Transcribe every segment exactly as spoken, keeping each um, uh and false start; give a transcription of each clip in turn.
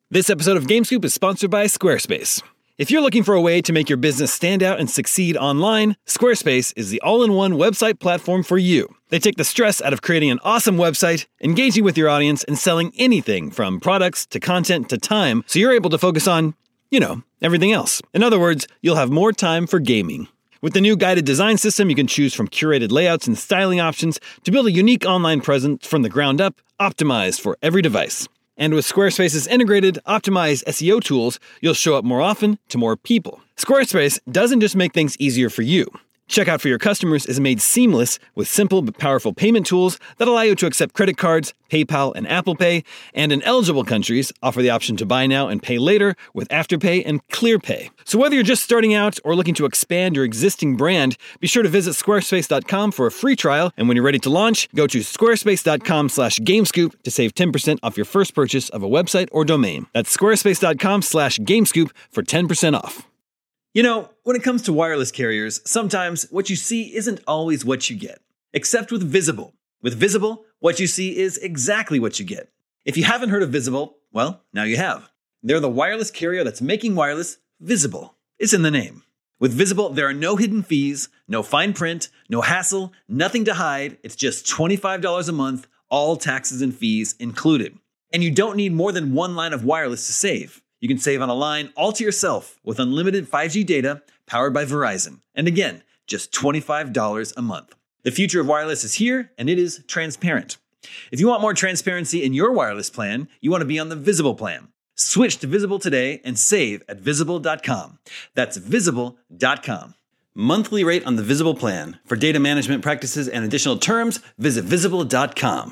This episode of GameScoop is sponsored by Squarespace. If you're looking for a way to make your business stand out and succeed online, Squarespace is the all-in-one website platform for you. They take the stress out of creating an awesome website, engaging with your audience, and selling anything from products to content to time, so you're able to focus on, you know, everything else. In other words, you'll have more time for gaming. With the new guided design system, you can choose from curated layouts and styling options to build a unique online presence from the ground up, optimized for every device. And with Squarespace's integrated, optimized S E O tools, you'll show up more often to more people. Squarespace doesn't just make things easier for you. Checkout for your customers is made seamless with simple but powerful payment tools that allow you to accept credit cards, PayPal, and Apple Pay, and in eligible countries, offer the option to buy now and pay later with Afterpay and ClearPay. So whether you're just starting out or looking to expand your existing brand, be sure to visit squarespace dot com for a free trial, and when you're ready to launch, go to squarespace dot com slash gamescoop to save ten percent off your first purchase of a website or domain. That's squarespace dot com slash gamescoop for ten percent off. You know, when it comes to wireless carriers, sometimes what you see isn't always what you get. Except with Visible. With Visible, what you see is exactly what you get. If you haven't heard of Visible, well, now you have. They're the wireless carrier that's making wireless visible. It's in the name. With Visible, there are no hidden fees, no fine print, no hassle, nothing to hide. It's just twenty-five dollars a month, all taxes and fees included. And you don't need more than one line of wireless to save. You can save on a line all to yourself with unlimited five G data powered by Verizon. And again, just twenty-five dollars a month. The future of wireless is here, and it is transparent. If you want more transparency in your wireless plan, you want to be on the Visible plan. Switch to Visible today and save at visible dot com. That's visible dot com. Monthly rate on the Visible plan. For data management practices and additional terms, visit visible dot com.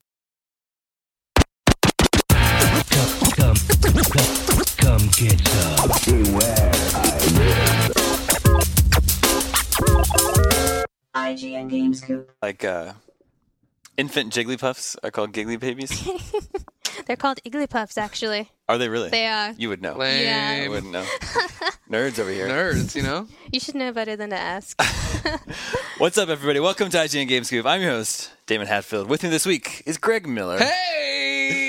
Come get some. Beware, I live. I G N GameScoop. Like uh, infant Jigglypuffs are called Giggly Babies? They're called Igglypuffs, actually. Are they really? They are. You would know. Lame. Yeah. I wouldn't know. Nerds over here. Nerds, you know? You should know better than to ask. What's up, everybody? Welcome to I G N GameScoop. I'm your host, Damon Hatfield. With me this week is Greg Miller. Hey!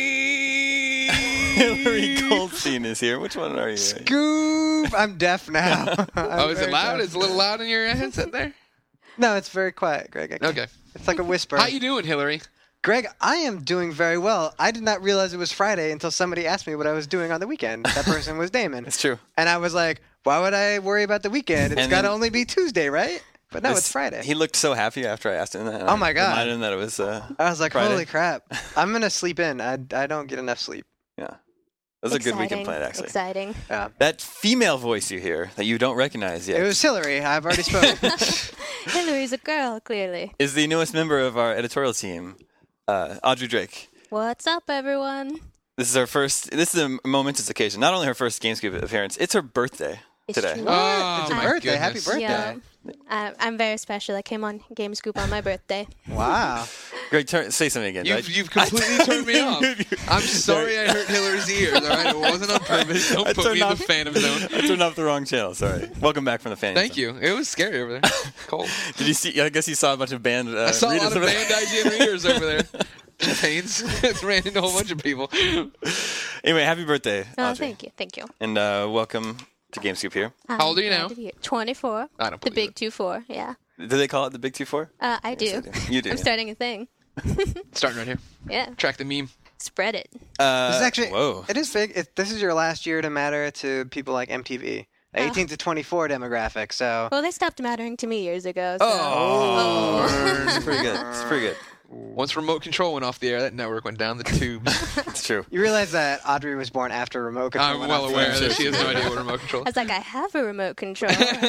Hillary Goldstein is here. Which one are you? Scoop! I'm deaf now. I'm Oh, is it very loud? deaf. Is it a little loud in your headset there? No, it's very quiet, Greg. I can't- Okay. It's like a whisper. How you doing, Hillary? Greg, I am doing very well. I did not realize it was Friday until somebody asked me what I was doing on the weekend. That person was Damon. It's true. And I was like, why would I worry about the weekend? It's And got to then- only be Tuesday, right? But no, This- it's Friday. He looked so happy after I asked him that. and Oh I my God. reminded him that it was uh, I was like, Friday. holy crap. I'm going to sleep in. I, I don't get enough sleep. Yeah. That was a good weekend plan, actually. Exciting. Yeah. That female voice you hear that you don't recognize yet It was Hillary. I've already spoken. Hillary's a girl, clearly. is the newest member of our editorial team, uh, Audrey Drake. What's up, everyone? This is her first. This is a momentous occasion. Not only her first GameScoop appearance, it's her birthday It's today. true. Oh, It's a my birthday. Happy goodness. birthday. Yeah. I, I'm very special. I came on GameScoop on my birthday. Wow. Greg, turn, say something again. You've, I- you've completely turned me off. I'm sorry I hurt Hillary's ears, all right? It wasn't on purpose. Don't I put turned me in the off- phantom zone. I turned off the wrong channel. Sorry. Welcome back from the fan. Thank you. It was scary over there. Cold. Did you see? I guess you saw a bunch of band. Uh, I saw a readers lot of over there. banned I G N readers over there. Pains. It's ran into a whole bunch of people. Anyway, happy birthday, Oh, Audrey. thank you. Thank you. And uh, welcome to GameScoop here. How old are you I'm now? glad to be here. twenty-four. I don't The believe big it. two four. Yeah. Do they call it the Big Two Four? Uh, I do. Yes, I do. You do. I'm yeah. starting a thing. Starting right here. Yeah. Track the meme. Spread it. Uh, This is actually, Whoa. it is big. It, this is your last year to matter to people like M T V. The Oh. eighteen to twenty-four demographic, so. Well, they stopped mattering to me years ago. So. Oh, it's pretty good. It's pretty good. Once remote control went off the air, that network went down the tubes. It's true. You realize that Audrey was born after remote control. I'm went well off the aware air. that she has no idea what remote control I is. was like, I have a remote control.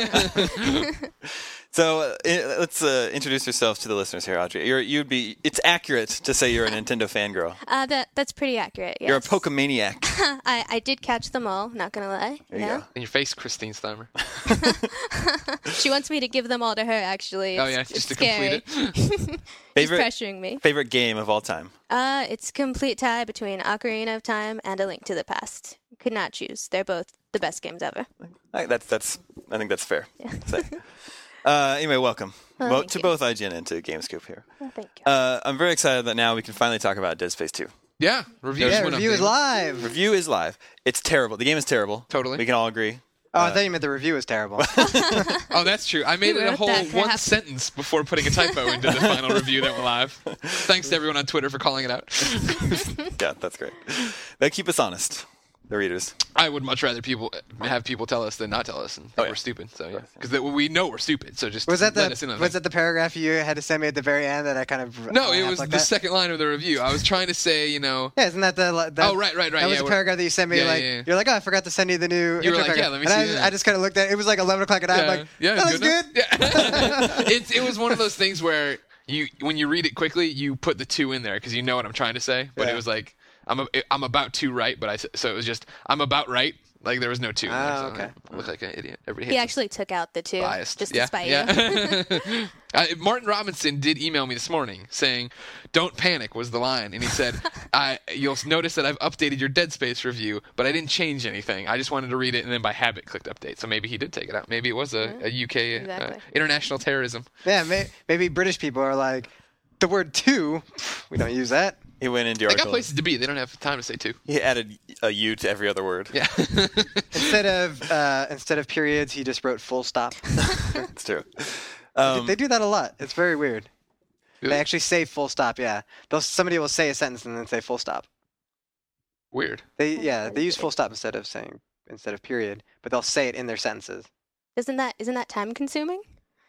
So uh, i- let's uh, introduce yourself to the listeners here, Audrey. You're, you'd be. It's accurate to say you're a Nintendo fangirl. uh, that that's pretty accurate. Yes. You're a Pokemaniac. I, I did catch them all. Not gonna lie. There you yeah. go. In your face, Christine Steimer. She wants me to give them all to her. Actually. Oh, It's- yeah, it's just to scary. complete it. She's Favorite pressuring me. favorite game of all time. Uh, it's a complete tie between Ocarina of Time and A Link to the Past. Could not choose. They're both the best games ever. I, that's that's. I think that's fair. to say. Uh, anyway, welcome Well, Bo- thank to you. both I G N and to GameScoop here. Well, thank you. Uh, I'm very excited that now we can finally talk about Dead Space two. Yeah, reviews Yeah, went up, review is David. live. Review is live. It's terrible. The game is terrible. Totally. We can all agree. Oh, I thought you meant the review is terrible. Oh, that's true. I made Who it a wrote whole that one crap? sentence before putting a typo into the final review that went live. Thanks to everyone on Twitter for calling it out. Yeah, that's great. They keep us honest, the readers. I would much rather people have people tell us than not tell us and think Oh, yeah. we're stupid. So yeah, because we know we're stupid. So just Was that let us in the on was it. that the paragraph you had to send me at the very end that I kind of No, it laughed was like the that? second line of the review. I was trying to say, you know, Yeah, isn't that the? That, Oh, right, right, right, That was yeah, the we're- paragraph that you sent me. Yeah, like yeah, yeah. you're like, oh, I forgot to send you the new. You were intro like, paragraph. yeah, let me and see I, that. I just kind of looked at it. It was like eleven o'clock at night. I'm yeah, like, yeah, that looks good. good. enough. Yeah. it it was one of those things where you when you read it quickly, you put the two in there because you know what I'm trying to say. But Yeah. it was like I'm a, I'm about to right, but I s- so it was just I'm about right. Like there was no two. in there, Oh, so okay. I look like an idiot. Everybody He hates actually took out the two biased. just yeah, to spite you. yeah. uh, Martin Robinson did email me this morning saying, "Don't panic" was the line, and he said, I, "You'll notice that I've updated your Dead Space review, but I didn't change anything. I just wanted to read it, and then by habit clicked update. So maybe he did take it out. Maybe it was a, a U K uh, Exactly. international terrorism. Yeah, may, maybe British people are like, the word two, we don't use that. He went into They got article. places to be. They don't have time to say two. He added a U to every other word. Yeah. Instead of uh, instead of periods, he just wrote full stop. It's true. Um, They do that a lot. It's very weird. Really? They actually say full stop. Yeah, They'll, somebody will say a sentence and then say full stop. Weird. They yeah they use full stop instead of saying instead of period, but they'll say it in their sentences. Isn't that isn't that time consuming?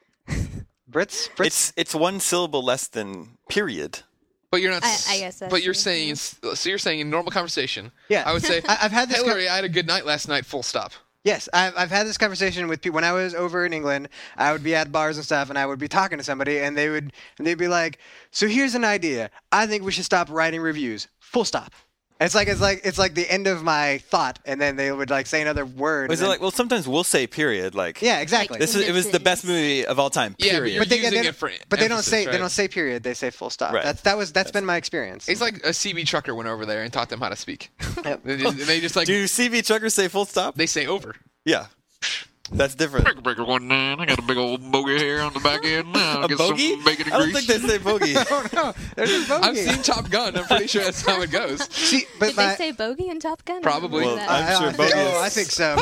Brits, Brits. it's it's one syllable less than period. But you're not. I- s- I guess that's But you're true, saying. yeah. So you're saying in normal conversation. Yeah. I would say. I- I've had this con- Hillary, I had a good night last night. Full stop. Yes, I've, I've had this conversation with people when I was over in England. I would be at bars and stuff, and I would be talking to somebody, and they would and they'd be like, "So here's an idea. I think we should stop writing reviews. Full stop." It's like it's like it's like the end of my thought, and then they would like say another word. Was and it then- like? Well, sometimes we'll say period. Like yeah, exactly. this is it was the best movie of all time. Yeah, but Period. you're but they, using they it don't, for but they don't emphasis, say right? they don't say period. They say full stop. Right. That's that was that's been my experience. It's like a C B trucker went over there and taught them how to speak. Yep. They just, they just like Do C V truckers say full stop? they say over. Yeah, that's different. Breaker one nine. I got a big old bogey here on the back end now. A Get bogey? some bacon and I don't grease. think they say bogey. Oh no, there's a bogey. I've seen Top Gun. I'm pretty sure that's how it goes. See, but Did my, they say bogey in Top Gun? Probably. I Well, don't remember I'm that. sure I, I bogey think, is- oh, I think so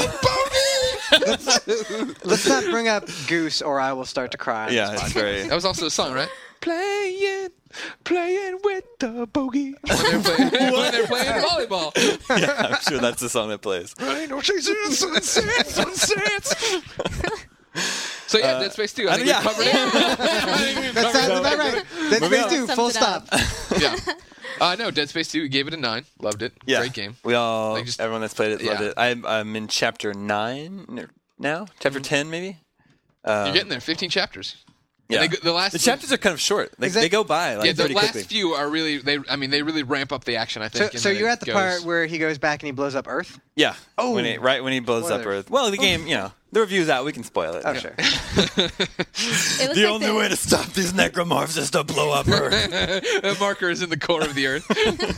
many times. Let's not bring up Goose, or I will start to cry. on Yeah, this it's podcast. very. That was also a song, right? Playing, playing with the bogey. When they're playing, when they're playing volleyball. Yeah, I'm sure that's the song that plays. I ain't no chasing sunsets, sunsets. So yeah, Dead Space two. I I think mean, we yeah. covered it. I think we That covered sounds it. about right. Dead Moving Space on. two, Sums full it up. stop. Yeah. Uh, no, Dead Space two. We gave it a nine. Loved it. Yeah, Great game. We all, Like, just- everyone that's played it, loved yeah. it. I'm, I'm in chapter nine now. Chapter ten, maybe. Um, You're getting there. fifteen chapters. Yeah. they go- the last the chapters are kind of short. They, Is that- they go by like Yeah, the pretty last quickly. few are really. They. I mean, they really ramp up the action. I So, think. and so then you're it at the goes- part where he goes back and he blows up Earth? Yeah. Oh. When he, right when he blows up Spoiler. Earth. Well, the game, you know, the review's out. We can spoil it. Oh, Yeah. sure. It was The like only the, way to stop these necromorphs is to blow up Earth. The marker is in the core of the earth.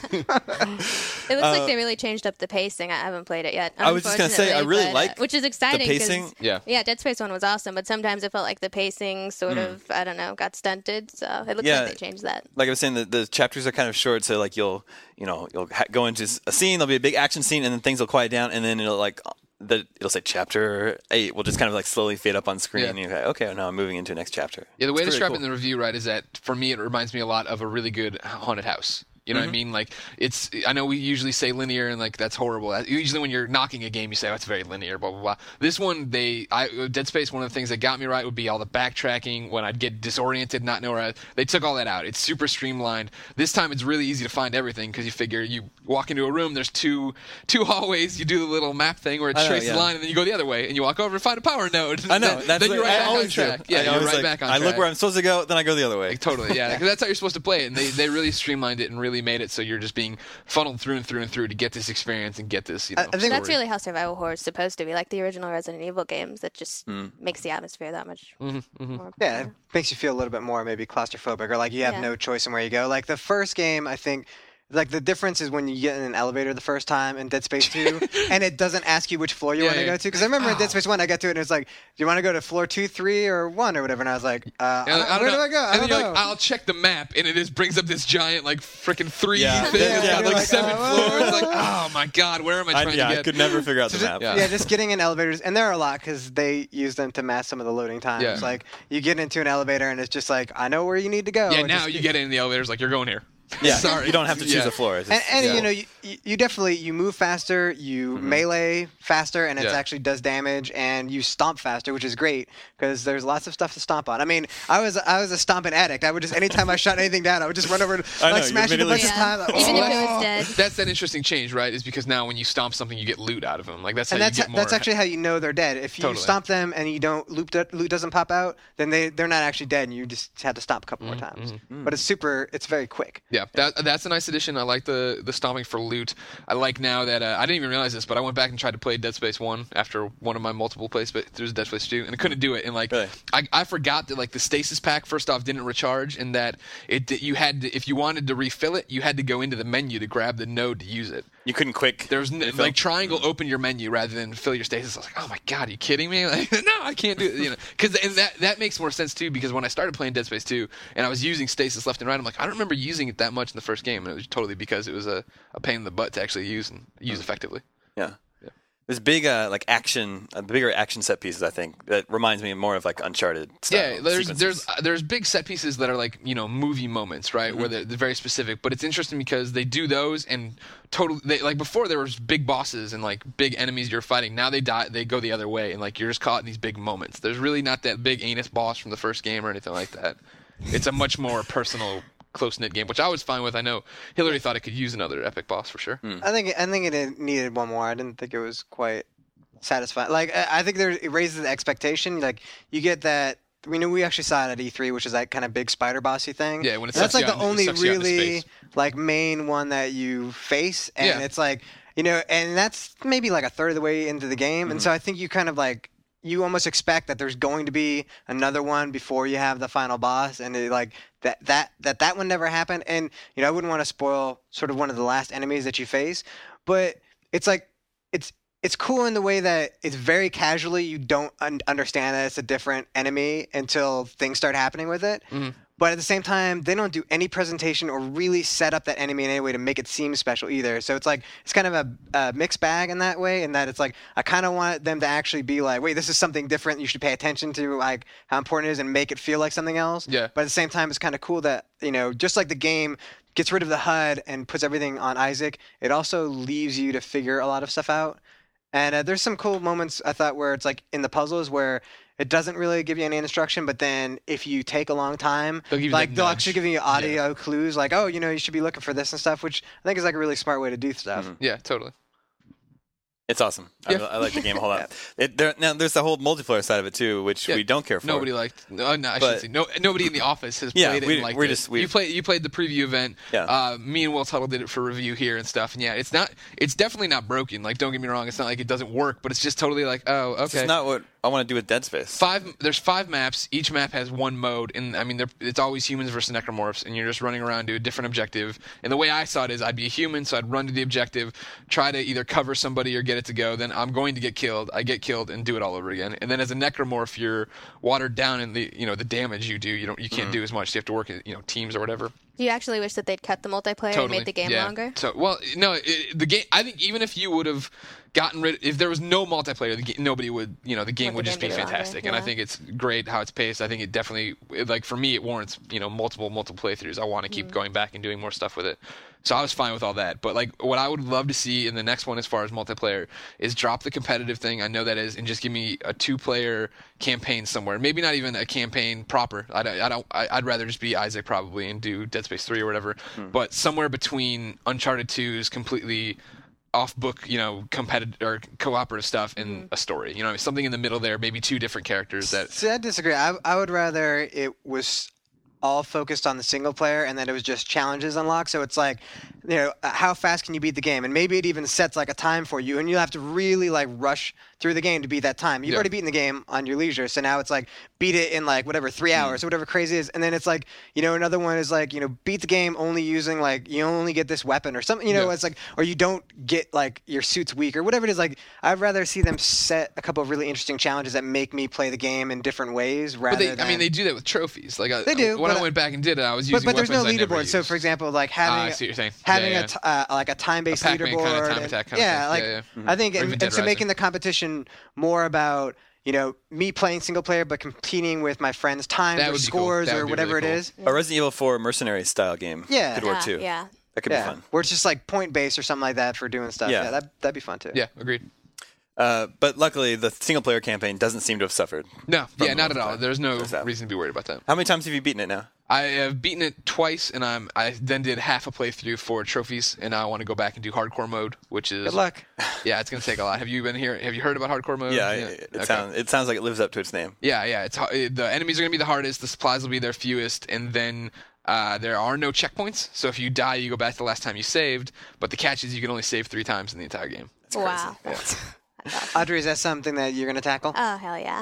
It looks like they really changed up the pacing. I haven't played it yet. Uh, I was just gonna say, I unfortunately, really but, uh, like which is exciting. 'cause- pacing. Yeah. yeah, Dead Space one was awesome, but sometimes it felt like the pacing sort of, I don't know, got stunted. So it looks Yeah. like they changed that. Like I was saying, the, the chapters are kind of short, so like you'll, you know, you'll ha- go into s- a scene. There'll be a big action scene, and then things will quiet down, and then it'll like the it'll say chapter eight will just kind of like slowly fade up on screen. Yeah. And you're like, okay, now I'm moving into the next chapter. Yeah, the way to It's describe really it in the review, right, is that for me it reminds me a lot of a really good haunted house. You know what I mean? Like it's. I know we usually say linear, and like that's horrible. Usually, when you're knocking a game, you say, "Oh, it's very linear." Blah blah blah. This one, they, I, Dead Space. One of the things that got me right would be all the backtracking when I'd get disoriented, not know where. I, they took all that out. It's super streamlined. This time, it's really easy to find everything because you figure you walk into a room, there's two two hallways. You do the little map thing where it I know, traces yeah. the line, and then you go the other way, and you walk over and find a power node. I know. Then, That's then you're what- right I back on always do. track. Yeah, I you're always, right like, back on I track. look where I'm supposed to go, then I go the other way. Like, totally, yeah. Because that's how you're supposed to play it, and they, they really streamlined it and really made it so you're just being funneled through and through and through to get this experience and get this. You know, I- I think That's story. really how survival horror is supposed to be, like the original Resident Evil games. That just makes the atmosphere that much more. Yeah, it makes you feel a little bit more maybe claustrophobic, or like you have Yeah. no choice in where you go. Like the first game, I think Like the difference is when you get in an elevator the first time in Dead Space two, and it doesn't ask you which floor you Yeah, want to yeah. go to. Because I remember in Oh. Dead Space one, I got to it and it was like, "Do you want to go to floor two, three, or one, or whatever?" And I was like, uh, I And don't- I don't "Where know. do I go? I and don't then you're know." like, I'll check the map, and it just brings up this giant, like, freaking three Yeah. thing, Yeah, with, yeah, like, you're like, seven oh, floors. Like, oh my god, where am I I, trying yeah, to I get? could never figure out the map. Yeah. Yeah, just getting in elevators, and there are a lot because they use them to mask some of the loading times. Yeah. Like you get into an elevator and it's just like, I know where you need to go. Yeah, It now just- you get in the elevators like you're going here. Yeah, Sorry. you don't have to choose Yeah. a floor. It's And, just- and yeah. you know, you, you you definitely you move faster, you melee faster, and it Yeah. actually does damage, and you stomp faster, which is great because there's lots of stuff to stomp on. I mean, I was I was a stomping addict. I would just anytime I shot anything down, I would just run over, and, I know, like you smash it a bunch immediately- of Yeah. times. Like, Even if oh. it was dead. That's that interesting change, right? Is because now when you stomp something, you get loot out of them. Like that's how And that's you get more. that's actually how you know they're dead. If you Totally. stomp them and you don't loot do- loot doesn't pop out, then they they're not actually dead, and you just had to stomp a couple Mm-hmm. more times. But it's super. It's very quick. Yeah, that that's a nice addition. I like the the stomping for loot. I like now that uh, I didn't even realize this, but I went back and tried to play Dead Space one after one of my multiple plays through Dead Space two, and I couldn't do it. And like, Really? I, I forgot that like the stasis pack first off didn't recharge, and that it that you had to, if you wanted to refill it, you had to go into the menu to grab the node to use it. You couldn't quick. There's n- refill? like triangle open your menu rather than fill your stasis. I was like, oh my god, are you kidding me? Like, no, I can't do it. You know, because and that that makes more sense too. Because when I started playing Dead Space two and I was using stasis left and right, I'm like, I don't remember using it that much in the first game, and it was totally because it was a, a pain in the butt to actually use and use effectively. Yeah. There's big uh, like action, uh, bigger action set pieces. I think that reminds me more of like Uncharted. Style Yeah, there's sequences. there's uh, there's big set pieces that are like you know movie moments, right? Where they're, they're very specific, but it's interesting because they do those and totally they, like before there was big bosses and like big enemies you're fighting. Now they die, they go the other way, and like you're just caught in these big moments. There's really not that big anus boss from the first game or anything like that. It's a much more personal, close knit game, which I was fine with. I know Hillary thought it could use another epic boss for sure. I think I think it needed one more. I didn't think it was quite satisfying. Like I I think there it raises the expectation. Like you get that. We knew we actually saw it at E three, which is that kind of big spider bossy thing. Yeah, when it And that's sucks like you the out in- it only sucks you out into really space. like main one that you face, and Yeah. it's like you know, and that's maybe like a third of the way into the game, Mm-hmm. and so I think you kind of like you almost expect that there's going to be another one before you have the final boss, and it, like that that that that one never happened. And you know, I wouldn't want to spoil sort of one of the last enemies that you face, but it's like it's it's cool in the way that it's very casually you don't un- understand that it's a different enemy until things start happening with it. Mhm. But at the same time, they don't do any presentation or really set up that enemy in any way to make it seem special either. So it's like it's kind of a, a mixed bag in that way, in that it's like I kind of want them to actually be like, wait, this is something different. You should pay attention to like how important it is and make it feel like something else. Yeah. But at the same time, it's kind of cool that you know, just like the game gets rid of the H U D and puts everything on Isaac, it also leaves you to figure a lot of stuff out. And uh, there's some cool moments I thought where it's like in the puzzles where it doesn't really give you any instruction, but then if you take a long time, They'll give you like that they'll nudge. actually give you audio clues, like oh, you know, you should be looking for this and stuff, which I think is like a really smart way to do stuff. Yeah, totally. It's awesome. Yeah. I, I like the game a whole lot. It, there, now there's the whole multiplayer side of it too, which Yeah, we don't care for. Nobody liked. No, no I But- should say no. Nobody in the office has Yeah, played it. we- and liked we're it. just- we- you played. You played the preview event. Yeah. Uh, me and Will Tuttle did it for review here and stuff. And yeah, it's not. It's definitely not broken. Like, don't get me wrong. It's not like it doesn't work, but it's just totally like, oh, okay. It's not what I want to do with Dead Space. Five. There's five maps. Each map has one mode, and I mean, they're- it's always humans versus necromorphs, and you're just running around to a different objective. And the way I saw it is, I'd be a human, so I'd run to the objective, try to either cover somebody or get it to go. Then I'm going to get killed. I get killed and do it all over again. And then as a necromorph, you're watered down in the you know the damage you do. You don't. You can't do as much. You have to work in you know teams or whatever. Do you actually wish that they'd cut the multiplayer and Totally. made the game yeah. longer? So, well, no, it, the game. I think even if you would have gotten rid, if there was no multiplayer, the, ga- nobody would. You know, the game Want the would just game be to be longer, fantastic. And I yeah. think it's great how it's paced. I think it definitely, it, like for me, it warrants you know multiple multiple playthroughs. I want to keep going back and doing more stuff with it. So I was fine with all that. But like, what I would love to see in the next one, as far as multiplayer, is drop the competitive thing. I know that is, and just give me a two-player campaign somewhere. Maybe not even a campaign proper. I, don't- I don't. I, I'd rather just be Isaac probably and do Dead Space three or whatever. But somewhere between Uncharted two's completely off-book, you know, competitive or cooperative stuff and a story. You know, something in the middle there. Maybe two different characters that. See, I disagree. I, I would rather it was all focused on the single player and then it was just challenges unlocked. So it's like you know, uh, how fast can you beat the game? And maybe it even sets like a time for you, and you have to really like rush through the game to beat that time. You've Yeah. already beaten the game on your leisure, so now it's like beat it in like whatever three hours or whatever crazy it is. And then it's like, you know, another one is like, you know, beat the game only using like you only get this weapon or something. You know, Yeah. it's like, or you don't get like your suit's weak or whatever it is. Like, I'd rather see them set a couple of really interesting challenges that make me play the game in different ways rather But they, than. I mean, they do that with trophies. Like I, They do, When but- I went back and did it, I was But, using but there's no weapons I never leaderboard. So, used. for example, like Ah, having I see what you're saying. having Yeah, a t- uh, like a time-based A Pac-Man leaderboard, kinda time and- attack kinda yeah, thing. like Yeah, yeah. I think, Or and, even and Dead so making Rising. the competition more about you know me playing single player, but competing with my friends' times That or would be cool. scores That or would be whatever really it cool. is. A Resident Evil four mercenary style game. Yeah. Could work Ah, too. yeah. That could Yeah, be fun. where it's just like point-based or something like that for doing stuff. Yeah. Yeah, that that'd be fun too. Yeah, agreed. Uh, but luckily, the single player campaign doesn't seem to have suffered. No, From yeah, the not at all. multiplayer. There's no There's that. reason to be worried about that. How many times have you beaten it now? I have beaten it twice, and I'm I then did half a playthrough for trophies, and now I want to go back and do hardcore mode, which is Good luck. Yeah, it's gonna take a lot. Have you been here? Have you heard about hardcore mode? Yeah, I- it, Okay. sounds it sounds like it lives up to its name. Yeah, yeah. It's har- the enemies are gonna be the hardest. The supplies will be their fewest, and then uh, there are no checkpoints. So if you die, you go back to the last time you saved. But the catch is you can only save three times in the entire game. Wow. That's awesome. Audrey, is that something that you're gonna tackle? Oh, hell yeah.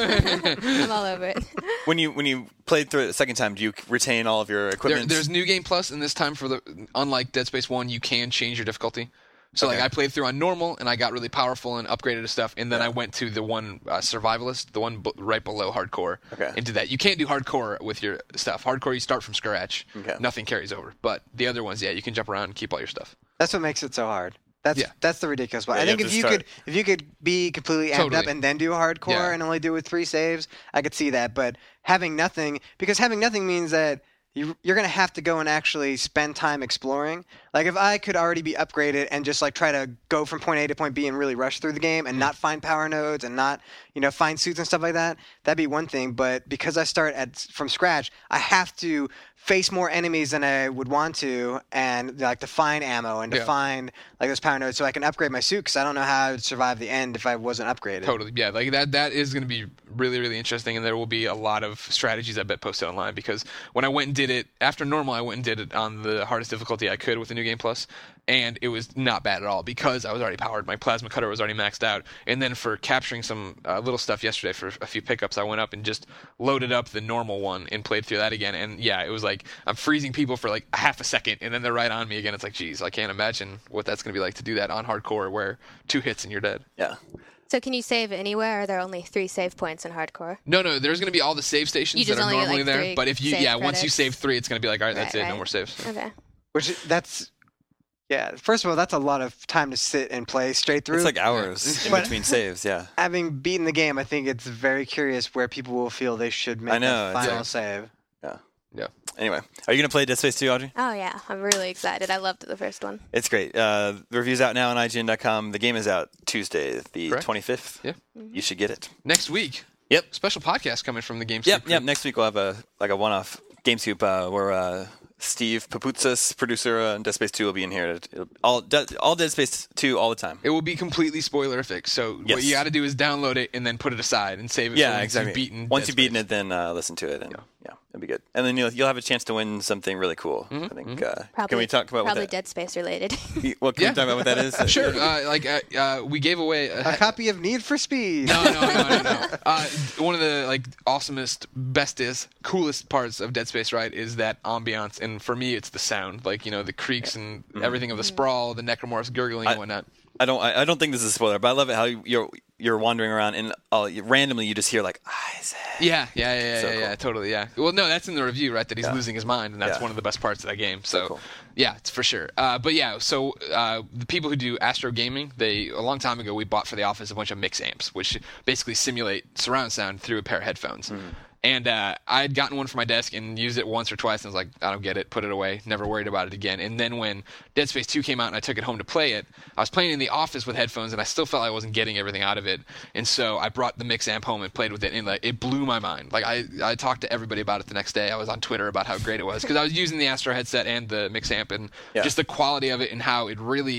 I'm all over it. When you when you played through it the second time, do you retain all of your There, equipment? there's New Game Plus, and this time for the unlike Dead Space One, you can change your difficulty. So Okay. like I played through on normal, and I got really powerful and upgraded to stuff, and then I went to the one uh, survivalist, the one b- right below hardcore, Okay. and did that. You can't do hardcore with your stuff. Hardcore, you start from scratch. Okay. Nothing carries over. But the other ones, yeah, you can jump around and keep all your stuff. That's what makes it so hard. That's Yeah. that's the ridiculous part. Yeah, I you think have if to you start- could if you could be completely amped up Totally. and then do hardcore Yeah. and only do it with three saves, I could see that. But having nothing, because having nothing means that you you're gonna have to go and actually spend time exploring. Like if I could already be upgraded and just like try to go from point A to point B and really rush through the game and not find power nodes and not you know find suits and stuff like that, that'd be one thing. But because I start at from scratch, I have to face more enemies than I would want to, and like to find ammo and to Yeah. find like those power nodes, so I can upgrade my suit. Because I don't know how I would survive the end if I wasn't upgraded. Totally, yeah. Like that. That is going to be really, really interesting, and there will be a lot of strategies I bet posted online. Because when I went and did it after normal, I went and did it on the hardest difficulty I could with the New Game Plus, and it was not bad at all because I was already powered. My plasma cutter was already maxed out, and then for capturing some uh, little stuff yesterday for a few pickups, I went up and just loaded up the normal one and played through that again. And yeah, it was like I'm freezing people for like a half a second, and then they're right on me again. It's like, geez, I can't imagine what that's going to be like to do that on hardcore, where two hits and you're dead. yeah. So can you save anywhere? Or are there only three save points in hardcore? No, no, there's going to be all the save stations You just that are only get, normally like, there. three But if you, save yeah, once you credits. save three, it's going to be like, all right, that's Right, it, no right. more saves. Okay. Which that's yeah. First of all, that's a lot of time to sit and play straight through. It's like hours in But- between saves. Yeah. Having beaten the game, I think it's very curious where people will feel they should make I know, that final it's- save. Yeah. Yeah. Anyway, are you gonna play Dead Space two, Audrey? Oh yeah, I'm really excited. I loved the first one. It's great. Uh, the review's out now on I G N dot com. The game is out Tuesday, the Correct. twenty-fifth. Yeah. You should get it. Next week, Yep. special podcast coming from the Game Yep. Scoop Yep. crew. Next week we'll have a like a one-off Game Scoop uh, where uh, Steve Paputsas, producer uh, Dead Space two, will be in here. It'll- All De- all Dead Space two all the time. It will be completely spoilerific. So Yes. what you got to do is download it and then put it aside and save it. Yeah, for once exactly. You've beaten Once Dead you've beaten Space. it, then uh, listen to it, and yeah. it'll be good. And then you'll you'll have a chance to win something really cool. Mm-hmm, I think. Uh, Probably, can we talk about probably what that? Dead Space related? What can Yeah. we talk about what that is? Sure. Uh, like uh, uh, we gave away A copy of Need for Speed. No, no, no, no, no. Uh, one of the like awesomest, bestest, coolest parts of Dead Space, right, is that ambiance, and for me, it's the sound, like you know, the creaks and everything of the sprawl, the necromorphs gurgling and whatnot. I don't. I, I don't think this is a spoiler, but I love it how you're you're wandering around and uh, you, randomly you just hear like Isaac. Yeah, yeah, yeah, yeah, So yeah, cool. yeah, totally, yeah. Well, no, that's in the review, right? That he's Yeah. losing his mind, and that's Yeah. one of the best parts of that game. So, cool. yeah, it's for sure. Uh, but yeah, so uh, the people who do Astro Gaming, they a long time ago we bought for the office a bunch of mix amps, which basically simulate surround sound through a pair of headphones. Mm-hmm. And uh, I had gotten one for my desk and used it once or twice, and I was like, I don't get it, put it away, never worried about it again. And then when Dead Space two came out and I took it home to play it, I was playing in the office with headphones, and I still felt I wasn't getting everything out of it. And so I brought the mix amp home and played with it, and like, it blew my mind. Like I, I talked to everybody about it the next day. I was on Twitter about how great it was because I was using the Astro headset and the mix amp, and Yeah. just the quality of it and how it really.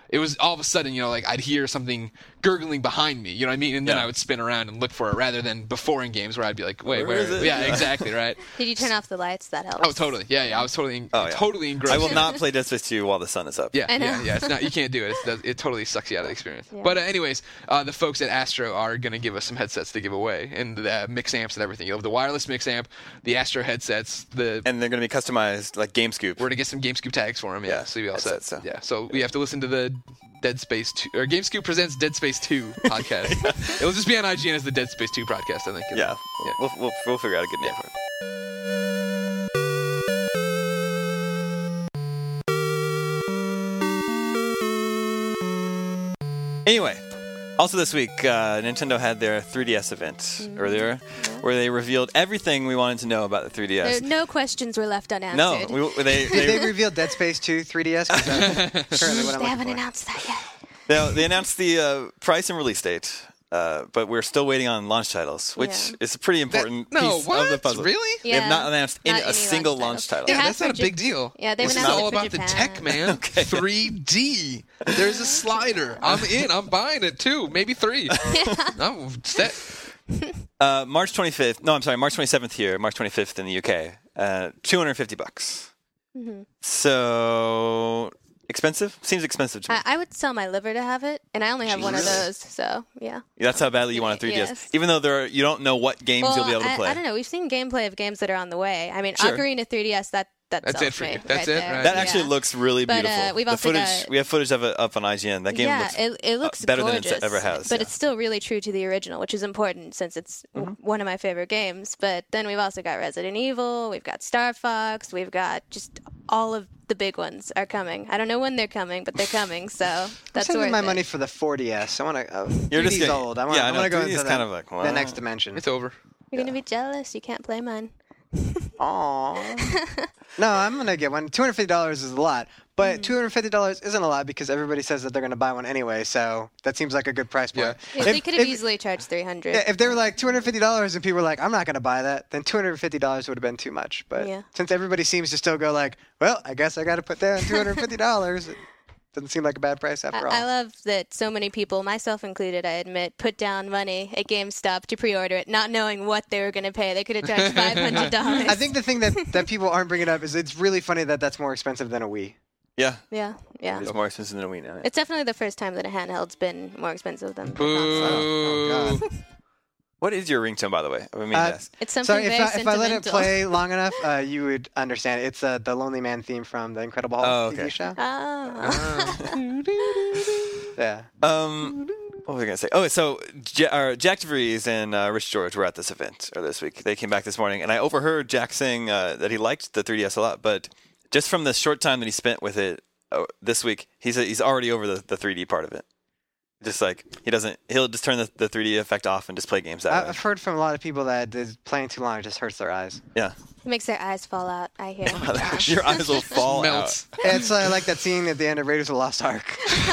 it was all of a sudden, you know, like I'd hear something gurgling behind me, you know what I mean? And then Yeah. I would spin around and look for it rather than before in games where I'd be like, wait, Where where? is it? Yeah, Yeah. exactly, right. Did you turn off the lights? That helps. Oh, totally. Yeah, yeah. I was totally, Oh, yeah. totally engrossed. I will not play Dead Space two while the sun is up. Yeah, I know. yeah, yeah. It's not. You can't do it. It's, that- it totally sucks you out of the experience. Yeah. But uh, anyways, uh, the folks at Astro are going to give us some headsets to give away, and the mix amps and everything. You'll have the wireless mix amp, the Astro headsets. The And they're going to be customized like GameScoop. we're gonna get some GameScoop tags for them. Yeah, Yeah, so you'll be all set. headsets, so. Yeah, so we have to listen to the Dead Space two or GameScoop presents Dead Space two podcast. It'll just be on I G N as the Dead Space two podcast, I think. Yeah, Yeah. We'll, we'll we'll figure out a good name for it. Anyway, also this week, uh, Nintendo had their three D S event earlier, where they revealed everything we wanted to know about the three D S. There, no questions were left No, unanswered. we, they, Did they they, reveal Dead Space two three D S? 'Cause that's currently what I'm they looking haven't for. announced that yet. they, they announced the uh, price and release date, uh, but we're still waiting on launch titles, which Yeah. is a pretty That- important no, piece what? of the puzzle. Really? They have not announced any, not a any single launch launch title. They Yeah, have that's for not a Ja- big deal. Yeah, they've This is announced all it for about the Japan. tech, man. three D. There's a slider. I'm in. I'm buying it too. Maybe three. I'm set. Uh, March twenty-fifth. No, I'm sorry. March twenty-seventh here. March twenty-fifth in the U K. Uh, two hundred fifty bucks. Mm-hmm. So expensive? Seems expensive to me. I, I would sell my liver to have it, and I only have one of Jesus. those, so yeah. That's how badly you want a three D S. Yes. Even though there are, you don't know what games Well, you'll be able to I, play. I don't know. We've seen gameplay of games that are on the way. I mean, Sure. Ocarina three D S. That that That's sells it for you. me That's right it, there. right? That actually Yeah. looks really But, uh, beautiful. we've the also footage got- we have footage of it up on I G N. That game yeah, looks it, it looks uh, better gorgeous, than it ever has. but yeah. it's still really true to the original, which is important since it's w- one of my favorite games. But then we've also got Resident Evil, we've got Star Fox, we've got just all of the big ones are coming. I don't know when they're coming, but they're coming, so I'm that's saving worth my it. money for the four D S. I want to. Uh, You're just 3D's getting- old. I want. yeah, I I know, want to go 3D is into the, kind of like, the wow. next dimension. It's over. You're gonna be jealous. You can't play mine. Aww. No, I'm gonna get one. Two hundred fifty dollars is a lot, but two hundred fifty dollars isn't a lot because everybody says that they're gonna buy one anyway. So that seems like a good price point. Yeah, If- they could have if- easily charged three hundred. If they were like two hundred fifty dollars and people were like, I'm not going to buy that, then two hundred fifty dollars would have been too much. But Yeah. since everybody seems to still go like, well, I guess I got to put down two hundred fifty dollars, it doesn't seem like a bad price after all. I, I love that so many people, myself included, I admit, put down money at GameStop to pre-order it, not knowing what they were going to pay. They could have charged five hundred dollars. I think the thing that, that people aren't bringing up is it's really funny that that's more expensive than a Wii. yeah, Yeah, yeah. it's more expensive than a Wii now. yeah. It's definitely the first time that a handheld's been more expensive than a console. Boo. God. What is your ringtone, by the way? I mean, Uh, yes. It's something Sorry, if very I, if I let it sentimental. play long enough, uh, you would understand. It's uh, the Lonely Man theme from the Incredible Hulk Oh, T V okay. show. Oh. Yeah. Um, what was I going to say? Oh, so J- uh, Jack DeVries and uh, Rich George were at this event or this week. They came back this morning, and I overheard Jack saying uh, that he liked the three D S a lot, but just from the short time that he spent with it uh, this week, he's he's already over the, the three D part of it. Just like he doesn't, he'll just turn the, the three D effect off and just play games that I- way. I've heard from a lot of people that is playing too long it just hurts their eyes. Yeah, It makes their eyes fall out, I hear. your eyes will fall Melts. out. It's uh, like that scene at the end of Raiders of the Lost Ark.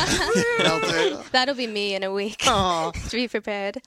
Melted. That'll be me in a week. Aw. To be prepared.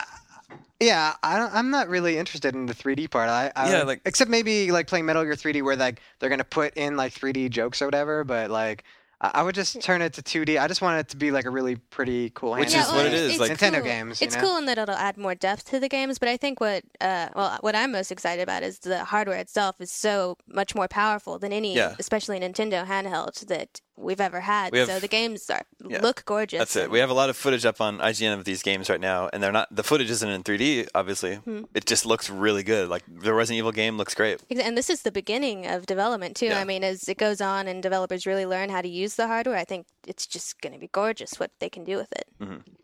Yeah, I don't, I'm not really interested in the three D part. I, I Yeah, like- except maybe like playing Metal Gear three D where like they're gonna put in like three D jokes or whatever. But like, I, I would just turn it to two D. I just want it to be like a really pretty cool. Which handheld is what it game. is, it's like- Nintendo cool. games, you It's know? cool in that it'll add more depth to the games, but I think what uh, well, what I'm most excited about is the hardware itself is so much more powerful than any, Yeah. especially Nintendo handheld that we've ever had. We have- so the games are Yeah. look gorgeous. That's it. We have a lot of footage up on I G N of these games right now, and they're not. The footage isn't in three D, obviously. Hmm. It just looks really good. Like the Resident Evil game looks great. Exa- And this is the beginning of development too. Yeah. I mean, as it goes on and developers really learn how to use the hardware, I think it's just going to be gorgeous what they can do with it.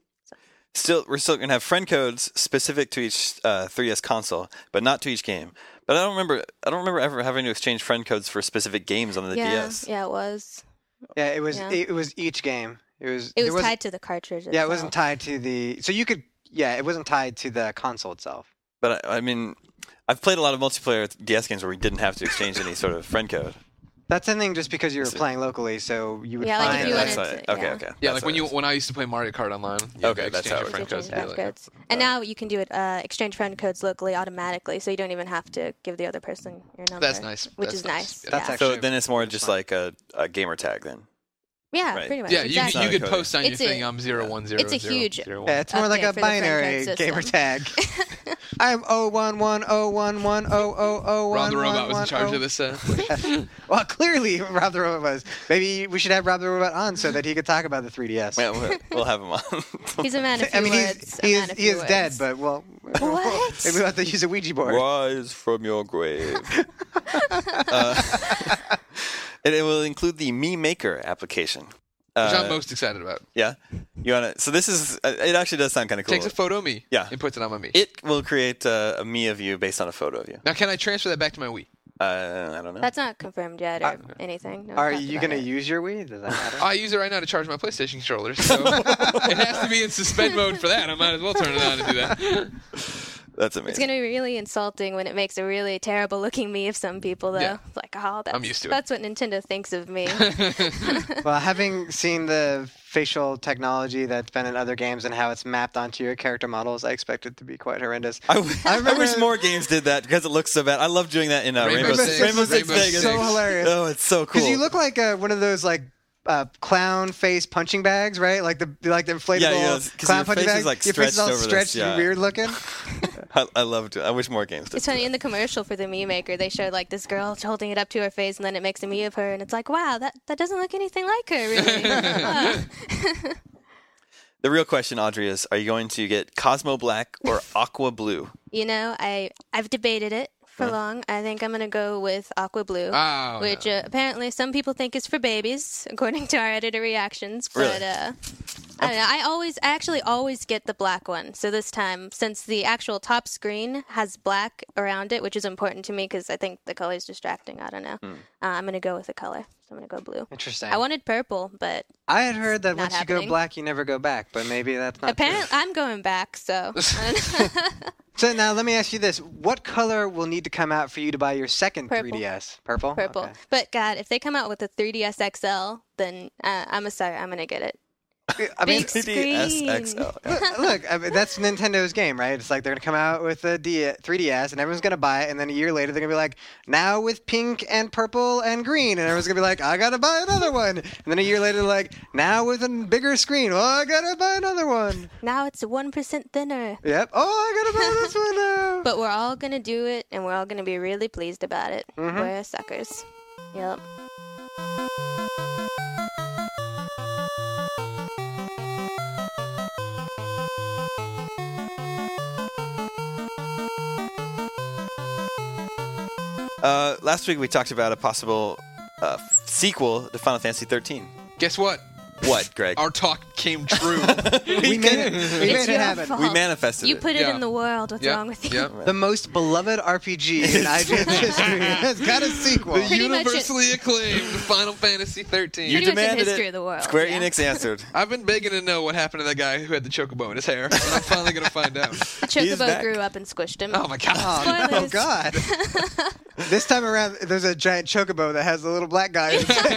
Still, we're still gonna have friend codes specific to each uh, three D S console, but not to each game. But I don't remember. I don't remember ever having to exchange friend codes for specific games on the yeah, D S. yeah, it was. Yeah, it was Yeah. it, was each game. It was It there was wasn't- tied to the cartridge. Yeah, it wasn't itself. tied to the. So you could. Yeah, it wasn't tied to the console itself. But I, I mean, I've played a lot of multiplayer D S games where we didn't have to exchange any sort of friend code. That's the thing, just because you were Is it- playing locally, so you would Yeah, like if find. you that's wanted like- to- okay, yeah. okay. Yeah, That's like when what you it is. when I used to play Mario Kart online. you Okay, could that's exchange how your it friend works. codes. Exchange Yeah, friend like- codes. And now you can do it uh, exchange friend codes locally automatically, so you don't even have to give the other person your number. That's nice. Which That's is nice. nice. Yeah. That's yeah. actually- So then it's more just fun. like a, a gamer tag then. Yeah, Right. pretty much. Yeah, you, exactly. you could Not a post on your It's a- thing. I'm zero one zero. it's a huge- zero, Yeah, it's more like a Update for the friend binary code gamer system. tag. I'm oh one one oh one one oh oh oh one. Rob the Robot was in charge of this. Uh, Well, clearly Rob the Robot was. Maybe we should have Rob the Robot on so that he could talk about the three D S. Yeah, we'll, we'll have him on. He's a man of few I mean, words. he's, he a is, man of he few is words. dead, but well, What? maybe we'll have to use a Ouija board. Rise from your grave. uh, and it will include the Me Maker application. which Uh, I'm most excited about. Yeah, you wanna? So this is. Uh, it actually does sound kind of cool. Takes a photo of me. Yeah. And puts it on my me. It will create uh, a me of you based on a photo of you. Now, can I transfer that back to my Wii? Uh, I don't know. That's not confirmed yet or anything. No, Are talked you about going to it. use your Wii? Does that matter? I use it right now to charge my PlayStation controller, so it has to be in suspend mode for that. I might as well turn it on and do that. That's It's amazing. going to be really insulting when it makes a really terrible looking me of some people, though. Yeah. It's like, oh, that's, I'm used to it. that's what Nintendo thinks of me. Well, having seen the facial technology that's been in other games and how it's mapped onto your character models, I expect it to be quite horrendous. I, w- I I remember- wish more games did that because it looks so bad. I love doing that in uh, Rainbow Rainbow, Six. Rainbow Six Rainbow Vegas. Six. So hilarious. Oh, it's so cool. Because you look like uh, one of those like uh, clown face punching bags, right? Like the like the inflatable Yeah, yeah, 'cause clown your punching face bag. is, like, your face is all stretched over this, stretched yeah. and weird looking. I, I love. I wish more games did. It's funny, in the commercial for the Me Maker, they showed like this girl holding it up to her face, and then it makes a me of her, and it's like, wow, that, that doesn't look anything like her, really. Wow. The real question, Audrey, is: are you going to get Cosmo Black or Aqua Blue? You know, I, I've debated it for long. I think I'm going to go with Aqua Blue, Oh, which no. uh, apparently some people think is for babies, according to our editor reactions. But Really? uh, I don't know. I always, I actually always get the black one. So this time, since the actual top screen has black around it, which is important to me because I think the color is distracting. I don't know. Uh, I'm going to go with the color. So I'm going to go blue. Interesting. I wanted purple, but I had heard that Not once you go happening. black, you never go back, but maybe that's not true. apparently I'm going back. So So now let me ask you this: what color will need to come out for you to buy your second Purple. three D S? Purple. purple. Okay. But God, if they come out with a three D S X L, then uh, I'm a sorry. I'm going to get it. I mean, Big three D S screen. X L. look, look, I mean, that's Nintendo's game, right? It's like they're gonna come out with a D- three D S, and everyone's gonna buy it, and then a year later they're gonna be like, now with pink and purple and green, and everyone's gonna be like, I gotta buy another one, and then a year later they're like, now with a bigger screen, well, I gotta buy another one. Now it's one percent thinner. Yep. Oh, I gotta buy this one now. But we're all gonna do it, and we're all gonna be really pleased about it. Mhm. We're suckers. Yep. Uh, last week we talked about a possible uh, sequel to Final Fantasy thirteen. Guess what? What, Greg? Our talk came true. we made it. We It's made it your happen. fault. We manifested You it. put it Yeah. in the world. What's Yep, wrong with you? yep. The most beloved R P G in I G N's history has got a sequel. The Pretty much it- universally acclaimed Final Fantasy thirteen. You Pretty much the demanded history it. of the world, Square yeah. Enix answered. I've been begging to know what happened to that guy who had the chocobo in his hair. And I'm finally gonna find out. The He's chocobo back. grew up and squished him. Oh my god. Oh, Spoilers. God. This time around, there's a giant chocobo that has a little black guy.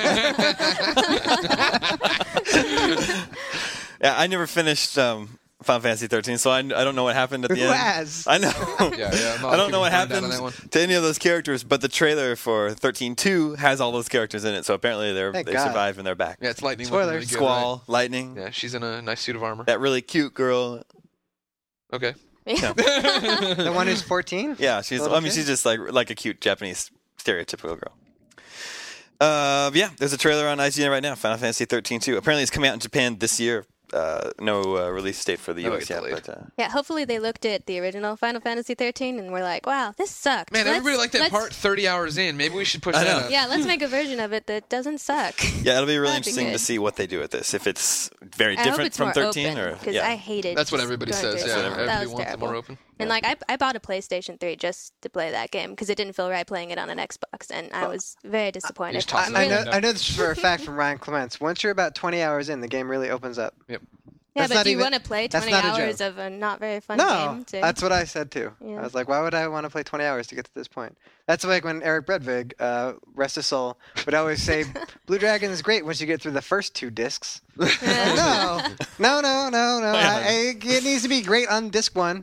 Yeah, I never finished um, Final Fantasy thirteen, so I, I don't know what happened at the Who end. has? I know. Yeah, yeah, I'm not I don't know what looking to find out on happened that one. to any of those characters, but the trailer for thirteen two has all those characters in it, so apparently they're Thank they God. survived and they're back. Yeah, it's lightning. Spoilers. looking really good, Squall, Lightning, right? Yeah, she's in a nice suit of armor. that really cute girl. Okay. The one who's fourteen? Yeah, she's. Little I mean, kid? she's just like like a cute Japanese stereotypical girl. Uh, yeah, there's a trailer on I G N right now. Final Fantasy thirteen two. Apparently, it's coming out in Japan this year. Uh, no uh, release date for the Oh, U S it's yet, delayed. but uh, Yeah, hopefully they looked at the original Final Fantasy thirteen and were like, wow, this sucked. Man, Let's- everybody liked that let's- part thirty hours in. Maybe we should push I that know. up. Yeah, let's make a version of it that doesn't suck. yeah, it'll be really That'd be interesting to good. see what they do with this. If it's very I hope different it's from more thirteen, open, or because yeah, I hated. That's what just everybody going says. through Yeah, it. everybody That was wants it terrible. more open. And like I, I bought a PlayStation three just to play that game because it didn't feel right playing it on an Xbox, and I was very disappointed. just toss I, it I out know, window. I know this for a fact from Ryan Clements. Once you're about twenty hours in, the game really opens up. Yep. Yeah, That's but not do you even- want to play that's twenty not a hours joke. of a not very fun No, game? To... that's what I said too. Yeah. I was like, why would I want to play twenty hours to get to this point? That's like when Eric Bredvig, uh, rest his soul, would always say, Blue Dragon is great once you get through the first two discs. no, no, no, no, no. I, I, it needs to be great on disc one.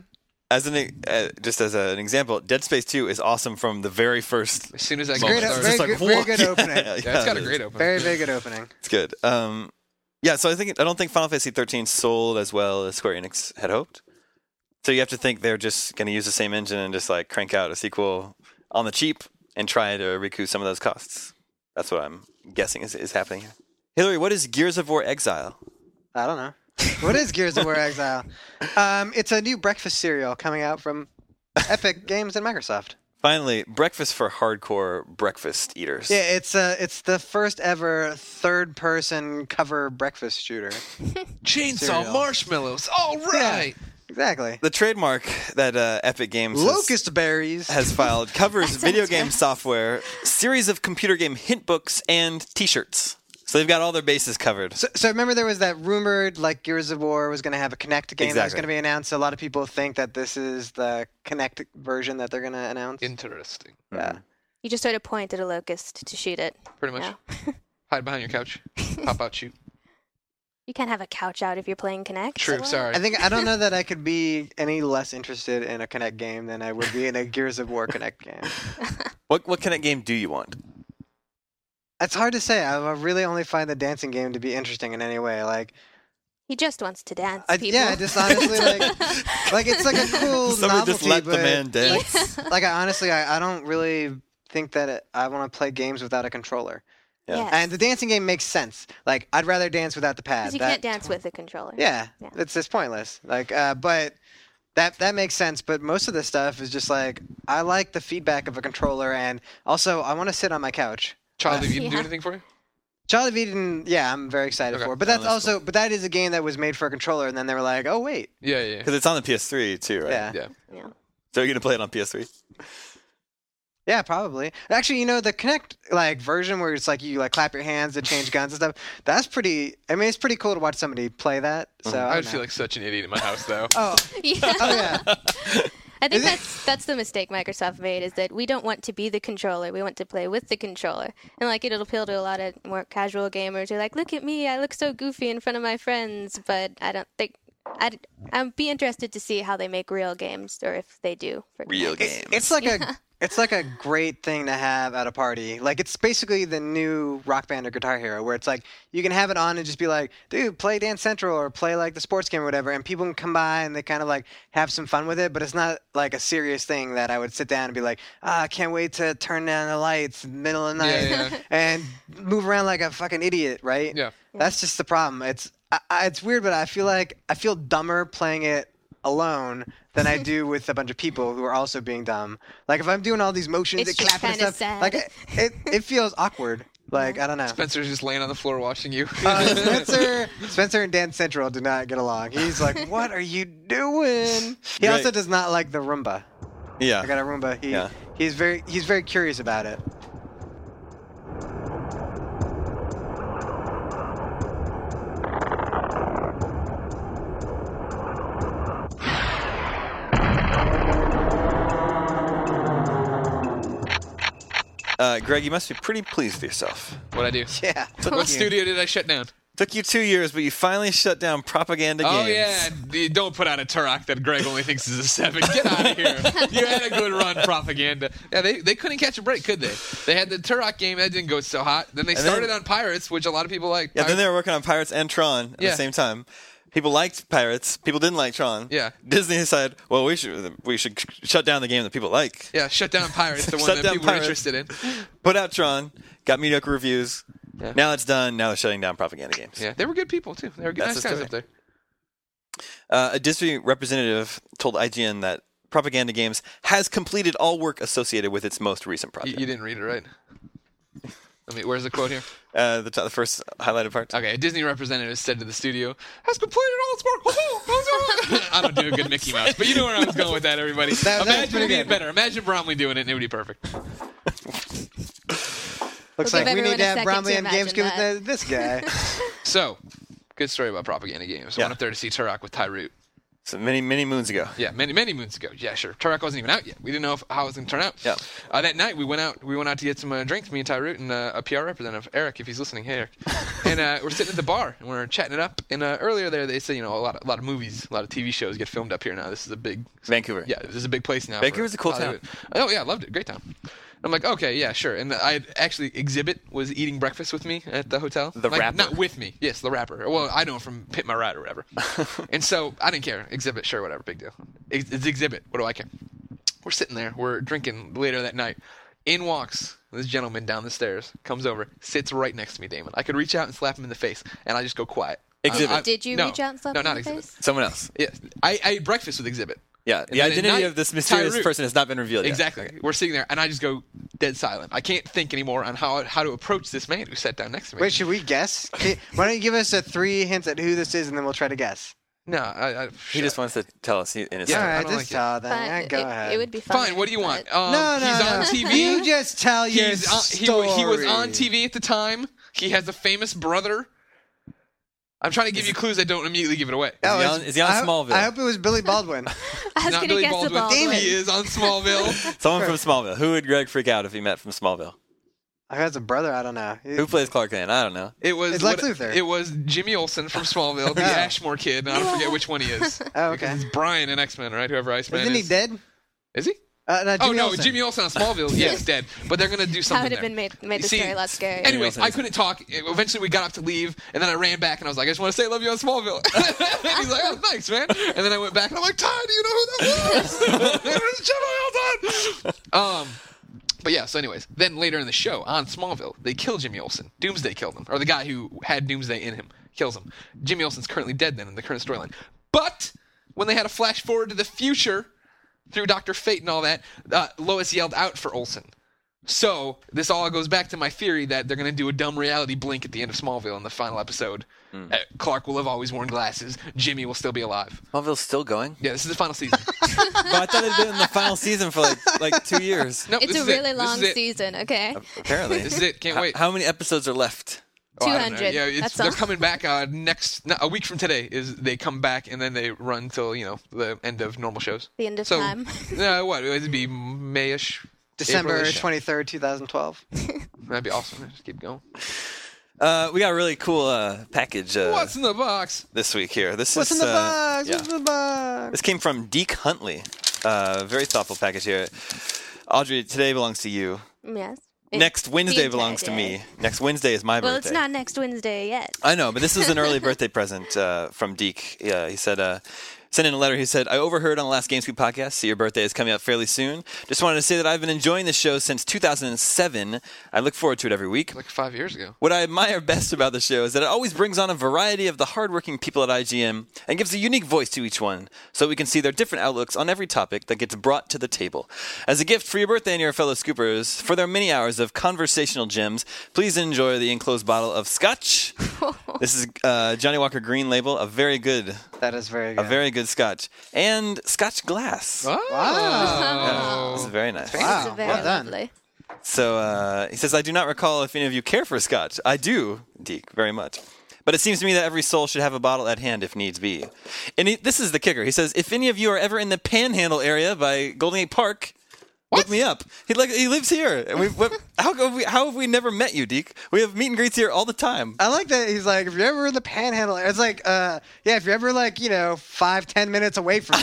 as an uh, just as an example, Dead Space two is awesome from the very first. As soon as that Great, game very, started, like, good, very whoa. good Yeah, opening. yeah, yeah, it's got it a is. great opening. Very, very good opening. It's good. Um, yeah, so I think I don't think Final Fantasy thirteen sold as well as Square Enix had hoped. So you have to think they're just going to use the same engine and just like crank out a sequel on the cheap and try to recoup some of those costs. That's what I'm guessing is, is happening here. Hillary, what is Gears of War Exile? I don't know. What is Gears of War Exile? Um, it's a new breakfast cereal coming out from Epic Games and Microsoft. Finally, breakfast for hardcore breakfast eaters. Yeah, it's uh, it's the first ever third-person cover breakfast shooter. Chainsaw Cereal. marshmallows. All right. Exactly. The trademark that uh, Epic Games has- Locust berries. has filed covers That video sounds game gross. software, series of computer game hint books, and T-shirts. So they've got all their bases covered. So, so remember there was that rumored like Gears of War was going to have a Kinect game that was Exactly. going to be announced. So a lot of people think that this is the Kinect version that they're going to announce. Interesting. Yeah. You just sort of point at a locust to shoot it. Pretty much. Yeah. Hide behind your couch. Pop out, shoot. You can't have a couch out if you're playing Kinect. True. so- Sorry. I think I don't know that I could be any less interested in a Kinect game than I would be in a Gears of War Kinect game. What what kind of game do you want? It's hard to say. I I really only find the dancing game to be interesting in any way. Like, He just wants to dance, I, people. yeah, just honestly like, like it's like a cool Somebody novelty, just let the but man dance. like I honestly I, I don't really think that it, I want to play games without a controller. Yeah. Yes. And the dancing game makes sense. Like I'd rather dance without the pad. Because you That- can't dance with a controller. Yeah, Yeah. it's just pointless. Like, uh, but that that makes sense. But most of the stuff is just like I like the feedback of a controller, and also I want to sit on my couch. Child, have you do Yeah. anything for you? Child of Eden, yeah, I'm very excited Okay. for. But Oh, that's, that's also, but that is a game that was made for a controller, and then they were like, oh wait, Yeah, yeah. Because it's on the P S three too, right? yeah, Yeah. Yeah. So you're gonna play it on P S three? yeah, probably. Actually, you know, the Kinect like version where it's like you like clap your hands to change guns and stuff. That's pretty. I mean, it's pretty cool to watch somebody play that. So I I don't would know. feel like such an idiot in my house, though. oh, Yeah. oh yeah. I think Is it- that's that's the mistake Microsoft made is that we don't want to be the controller. We want to play with the controller. And like it'll appeal to a lot of more casual gamers who are like, look at me, I look so goofy in front of my friends. But I don't think I'd I'd be interested to see how they make real games or if they do for Real Kinect. game. It's like a it's like a great thing to have at a party. Like it's basically the new Rock Band or Guitar Hero, where it's like you can have it on and just be like, dude, play Dance Central or play like the sports game or whatever, and people can come by and they kind of like have some fun with it. But it's not like a serious thing that I would sit down and be like, ah, I can't wait to turn down the lights in the middle of the night Yeah, yeah. and move around like a fucking idiot, right? Yeah. That's just the problem. It's I, I, it's weird, but I feel like I feel dumber playing it alone than I do with a bunch of people who are also being dumb. Like if I'm doing all these motions It's and just clapping and kinda stuff, sad. like it, it, it feels awkward. Like I don't know. Spencer's just laying on the floor watching you. Uh, Spencer, Spencer and Dan Central do not get along. He's like, "What are you doing?" He Right. also does not like the Roomba. Yeah. I got a Roomba. He, Yeah. he's very he's very curious about it. Uh, Greg, you must be pretty pleased with yourself. What'd I do? Yeah. What studio did I shut down? Took you two years, but you finally shut down Propaganda Oh Games. yeah, D- don't put out a Turok that Greg only thinks is a seven. Get out of here. You had a good run, Propaganda. Yeah, they, they couldn't catch a break, could they? They had the Turok game that didn't go so hot. Then they And started then- on Pirates, which a lot of people like. Yeah, then they were working on Pirates and Tron at Yeah. the same time. People liked Pirates. People didn't like Tron. Yeah. Disney decided, well, we should we should shut down the game that people like. yeah, shut down Pirates, the one Shut that down people Pirates. were interested in. Put out Tron. Got mediocre reviews. Yeah. Now it's done. Now they're shutting down Propaganda Games. Yeah, they were good people too. They were good, That's nice the guys story. up there. Uh, a Disney representative told I G N that Propaganda Games has completed all work associated with its most recent You, project. you didn't read it, right? Let me. Where's the quote here? Uh, the, t- the first highlighted part. Okay, a Disney representative said to the studio, "Has completed all its work." I don't do a good Mickey Mouse, but you know where I was going with that, everybody. That- that's Imagine pretty it being good. better. Imagine Bromley doing it, and it would be perfect. Looks We'll like give we need everyone to a have second Bromley to and imagine GameScoop that. with this guy. So, good story about Propaganda Games. I Yeah. went up there to see Turok with Tyrute. So many, many moons ago. Yeah, many many moons ago. Yeah, sure. Turok wasn't even out yet. We didn't know if, how it was going to turn out. Yeah. Uh, that night we went out. We went out to get some uh, drinks. Me and Tyrut and uh, a P R representative, Eric, if he's listening. Hey, Eric. And uh, we're sitting at the bar and we're chatting it up. And uh, earlier there they said, you know, a lot of a lot of movies, a lot of T V shows get filmed up here now. This is a big Vancouver. Yeah, this is a big place now. Vancouver's for a cool Hollywood. Oh yeah, I loved it. Great town. I'm like, okay, yeah, sure. And I actually Exhibit was eating breakfast with me at the hotel. The like, rapper. Not with me. Yes, the rapper. Well, I know him from Pit My Ride or whatever. And so I didn't care. Exhibit, sure, whatever, big deal. It's it's Exhibit. What do I care? We're sitting there. We're drinking later that night. In walks this gentleman down the stairs, comes over, sits right next to me, Damon. I could reach out and slap him in the face, and I just go quiet. Exhibit. I- I- Did you no, reach out and slap no, him not in the Exhibit. face? Someone else. Yeah, I, I ate breakfast with Exhibit. Yeah. And The then at identity night, of this mysterious Tyrut. person has not been revealed yet. Exactly. Okay. We're sitting there, and I just go dead silent. I can't think anymore on how how to approach this man who sat down next to me. Wait, should we guess? Can- Why don't you give us a three hints at who this is, and then we'll try to guess. No, I, I, He just wants to tell us he, in his Yeah, All I right, don't just like it. tell them. Fine. Yeah, go it, ahead. it would be fun. Fine. What do you want? but- Um, no, no, he's no. on T V. You just tell your He's on, he, story. wa- he was on T V at the time. He has a famous brother. I'm trying to give you clues. I don't immediately give it away. Oh, Is he it's- on- is he on I, Smallville? I hope it was Billy Baldwin. I was Not going to Billy guess Baldwin. the Baldwin. He is on Smallville. Someone from Smallville. Who would Greg freak out if he met from Smallville? I has a brother. I don't know. Who plays Clark Kent? I don't know. It was It's Lex what- Luthor. It was Jimmy Olsen from Smallville, the Oh. Ashmore kid, and I don't forget which one he is. Oh, Because okay. it's Brian in X-Men, right? Whoever Iceman Isn't is. he dead? Is he? Uh, no, Oh Jimmy no, Olsen. Jimmy Olsen on Smallville. Yeah, he's dead. But they're gonna do That something would have there. been made, made the See, story less scary. Anyways, Olsen I is- couldn't talk. Eventually, we got up to leave, and then I ran back, and I was like, "I just want to say I love you on Smallville." And he's like, "Oh, thanks, man." And then I went back, and I'm like, "Ty, do you know who that was?" It was Jimmy Olsen. Um, but yeah. So, anyways, then later in the show on Smallville, they kill Jimmy Olsen. Doomsday killed him, or the guy who had Doomsday in him kills him. Jimmy Olsen's currently dead then in the current storyline. But when they had a flash forward to the future through Doctor Fate and all that, uh, Lois yelled out for Olsen. So this all goes back to my theory that they're going to do a dumb reality blink at the end of Smallville in the final episode. Uh, Clark will have always worn glasses. Jimmy will still be alive. Smallville's still going? Yeah, this is the final season. But I thought it had been in the final season for like like two years. No, It's this a is it. really This long is it. season, okay? Apparently. This is it. Can't How- wait. How many episodes are left? Oh, I don't know. two hundred. Yeah, it's, That's they're all. coming back uh, next no, a week from today. Is they come back and then they run till you know the end of normal shows. The end of so, time. No, what it'd be Mayish. December April-ish. twenty-third, twenty twelve. That'd be awesome. Just keep going. Uh, we got a really cool uh, package uh, What's in the box? this week here. This What's is in the uh, box? yeah. What's in the box? This came from Deke Huntley. Uh, very thoughtful package here. Audrey, today belongs to you. Yes. It- Next the Wednesday entire belongs to day. me. Next Wednesday is my Well, birthday. it's not next Wednesday yet. I know, but this is an early birthday present uh, from Deke. Yeah, he said, uh, sent in a letter. He said, I overheard on the last GameScoop podcast, so your birthday is coming up fairly soon. Just wanted to say that I've been enjoying this show since two thousand seven. I look forward to it every week. Like five years ago. What I admire best about the show is that it always brings on a variety of the hardworking people at I G N and gives a unique voice to each one, so we can see their different outlooks on every topic that gets brought to the table. As a gift for your birthday and your fellow scoopers, for their many hours of conversational gems, please enjoy the enclosed bottle of Scotch. This is uh, Johnny Walker Green Label, a very good, That is very a good. very good Scotch, and Scotch glass. Oh. Wow. This is very nice. Wow. It's very well done. lovely. So uh, he says, I do not recall if any of you care for Scotch. I do, Deke, very much. But it seems to me that every soul should have a bottle at hand if needs be. And he, this is the kicker. He says, if any of you are ever in the Panhandle area by Golden Gate Park, look me up. He like he lives here. And we what, how have we how have we never met you, Deke? We have meet and greets here all the time. I like that he's like, if you're ever in the Panhandle, it's like, uh, yeah, if you're ever like, you know, five, ten minutes away from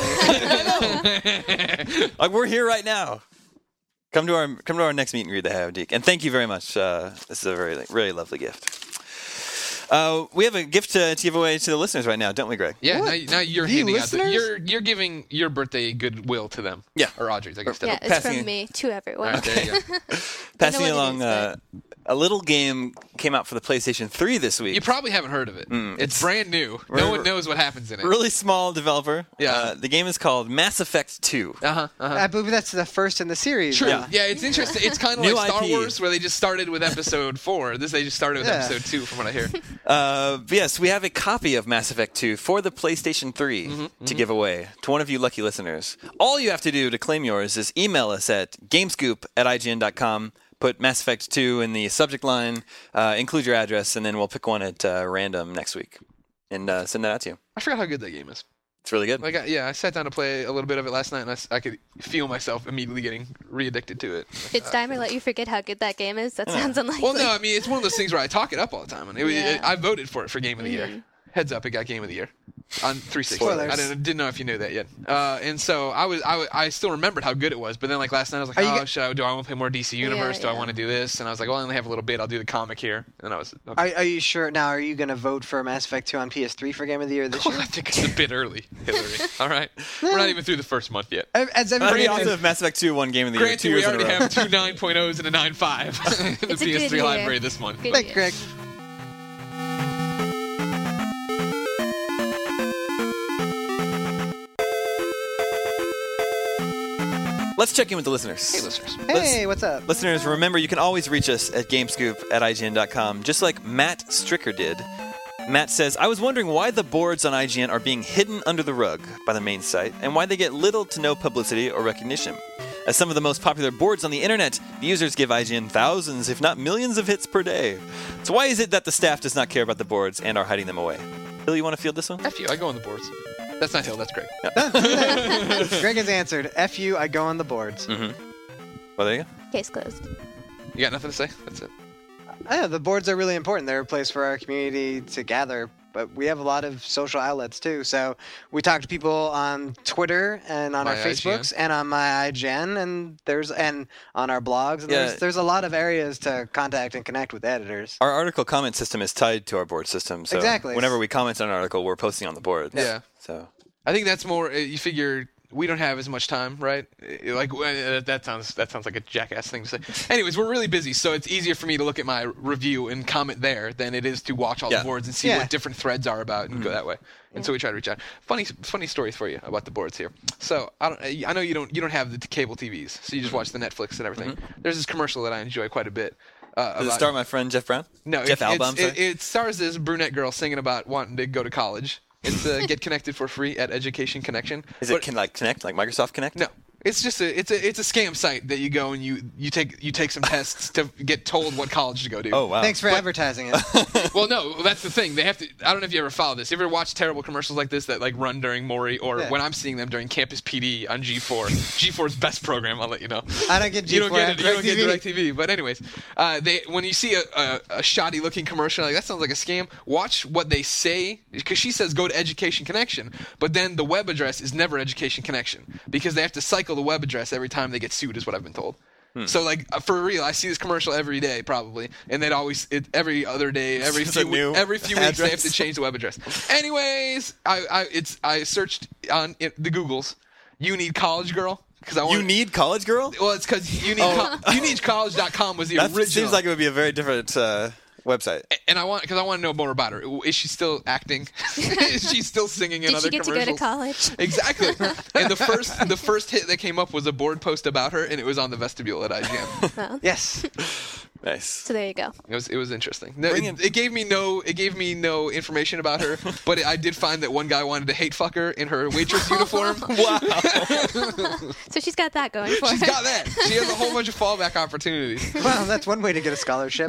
me. Like we're here right now. Come to our come to our next meet and greet that I have, Deke. And thank you very much. Uh, this is a very really lovely gift. Uh, we have a gift to, to give away to the listeners right now, don't we, Greg? Yeah, What? now, now you're You handing out. The, listeners? you're you're giving your birthday goodwill to them. Yeah. Or Audrey's, I guess. Yeah, it's Passing- from me to everyone. All right, there you go. Passing what it along is, uh, a little game came out for the PlayStation three this week. You probably haven't heard of it. Mm, it's, it's- brand new. We're- No one knows what happens in it. Really small developer. Yeah. Uh, the game is called Mass Effect two. Uh huh. Uh-huh. I believe that's the first in the series. True. Yeah. Yeah. it's interesting. It's kind of New like Star I P. Wars, where they just started with episode four. This they just started with Yeah. episode two, from what I hear. Uh, but yes, we have a copy of Mass Effect two for the PlayStation three Mm-hmm, to give away to one of you lucky listeners. All you have to do to claim yours is email us at gamescoop at I G N dot com. Put Mass Effect two in the subject line, uh, include your address, and then we'll pick one at uh, random next week and uh, send that out to you. I forgot how good that game is. It's really good. Like, I, yeah, I sat down to play a little bit of it last night, and I, s- I could feel myself immediately getting re-addicted to it. Did Steimer let you forget how good that game is? That sounds unlikely. Well, no, I mean, it's one of those things where I talk it up all the time. And it, was- Yeah. it, I voted for it for Game of the Year. Heads up, it got Game of the Year on three sixty. Spoilers. I didn't, didn't know if you knew that yet. Uh, and so I was, I, was- I still remembered how good it was. But then, like last night, I was like, Are you oh, get- should I, do I want to play more D C Universe? Yeah, do I yeah. want to do this? And I was like, well, I only have a little bit. I'll do the comic here. And I was, okay. Are, are you sure now? Are you going to vote for Mass Effect two on P S three for Game of the Year this year? I think it's a bit early, Hillary. All right, we're not even through the first month yet. As I everybody mean, also, if Mass Effect two won Game of the Year Granted, two we years in a already row. have two nine point ohs and a nine point five in the It's a P S good three year. library this month. Good Like year. Greg. Let's check in with the listeners. Hey, listeners. Hey, what's up? Listeners, remember you can always reach us at gamescoop at I G N dot com, just like Matt Stricker did. Matt says, I was wondering why the boards on I G N are being hidden under the rug by the main site, and why they get little to no publicity or recognition. As some of the most popular boards on the internet, the users give I G N thousands, if not millions of hits per day. So why is it that the staff does not care about the boards and are hiding them away? Bill, you want to field this one? F you, I go on the boards. That's not Hill, that's Greg. Greg has answered. F you, I go on the boards. Well, there you go. Case closed. You got nothing to say? That's it. Yeah, the boards are really important. They're a place for our community to gather, but we have a lot of social outlets too. So we talk to people on Twitter and on My our Facebooks and on my I G N, and there's and on our blogs. And Yeah. there's there's a lot of areas to contact and connect with editors. Our article comment system is tied to our board system, so Exactly. whenever we comment on an article, we're posting on the board. Yeah. So I think that's more. uh, You figure we don't have as much time, right? Uh, Like uh, that sounds that sounds like a jackass thing to say. Anyways, we're really busy, so it's easier for me to look at my review and comment there than it is to watch all Yeah. the boards and see Yeah. what different threads are about and go that way. And so we try to reach out. Funny funny stories for you about the boards here. So I don't. I know you don't you don't have the cable T Vs, so you just watch the Netflix and everything. There's this commercial that I enjoy quite a bit. Uh, does it about- star my friend Jeff Brown? No, Jeff it, Alba, I'm it's, sorry. it, it stars this brunette girl singing about wanting to go to college. It's uh, Get Connected for free at Education Connection. Is it But- can, like Connect, like Microsoft Connect? No, it's just a it's a it's a scam site that you go and you you take you take some tests to get told what college to go to. Oh wow. Thanks for advertising it. Well, no, that's the thing. They have to. I don't know if you ever follow this. You ever watch terrible commercials like this that like run during Maury or Yeah. when I'm seeing them during Campus P D on G four. G four's best program. I'll let you know. I don't get You don't G four, get I it. have You don't get DirecTV. DirecTV. But anyways, uh, they when you see a, a, a shoddy looking commercial like that sounds like a scam. Watch what they say because she says go to Education Connection, but then the web address is never Education Connection because they have to cycle the web address every time they get sued. Is what I've been told. So like uh, for real, I see this commercial every day probably, and they'd always it, every other day, every It's few a new we- every few weeks they have address. to change the web address. Anyways, I, I it's I searched on it, the Googles. You need college girl because I want You need College Girl? well, it's because you need Oh. co- you need college dot com was the That original. seems like it would be a very different uh, website. and I want because I want to know more about her. Is she still acting? Is she still singing in Did other she get to go commercials? to college? Exactly. And the first the first hit that came up was a board post about her, and it was on the vestibule at I G N. Yes. Nice. So there you go. It was it was interesting. No, Bring it, in- it gave me no it gave me no information about her, but I did find that one guy wanted to hate fuck her in her waitress uniform. Wow. So she's got that going for She's her. got that. She has a whole bunch of fallback opportunities. Well, that's one way to get a scholarship.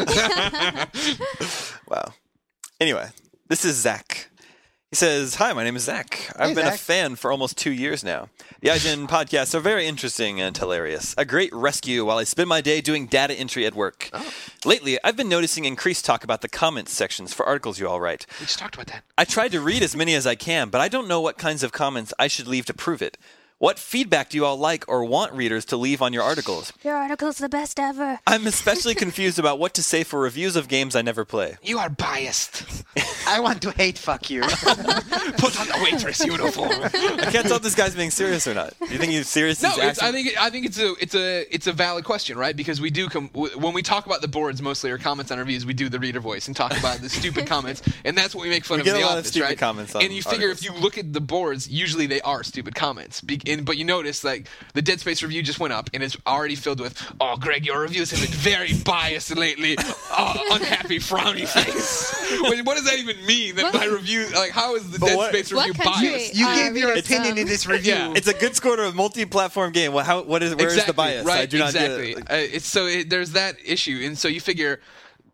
Wow. Anyway, this is Zach. He says, hi, my name is Zach. I've Hey, been a Zach. fan for almost two years now. The I G N podcasts are very interesting and hilarious. A great rescue while I spend my day doing data entry at work. Lately, I've been noticing increased talk about the comments sections for articles you all write. We just talked about that. I tried to read as many as I can, but I don't know what kinds of comments I should leave to prove it. What feedback do you all like or want readers to leave on your articles? Your article's the best ever. I'm especially confused about what to say for reviews of games I never play. You are biased. I want to hate fuck you. Put on the waitress uniform. I can't tell if this guy's being serious or not. Do you think he's serious? No, He's it's, I actually- think I think it's a it's a it's a valid question, right? Because we do com- w- when we talk about the boards mostly or comments on reviews, we do the reader voice and talk about the stupid comments, and that's what we make fun We of get in the a lot of office, stupid right? comments on and you figure articles. if you look at the boards, usually they are stupid comments. Be- and, but you notice like the Dead Space review just went up, and it's already filled with, "Oh, Greg, your reviews have been very biased lately. Oh, unhappy frowny face." Wait, what does that even mean? That my review, like, how is the But Dead what- Space What review country? biased? You Uh, gave your readers, opinion um, in this review. Yeah. It's a good score to a multi-platform game. Well, how? What is? Where is exactly, the bias? Right, I do not exactly. get. Uh, it's so it, there's that issue, and so you figure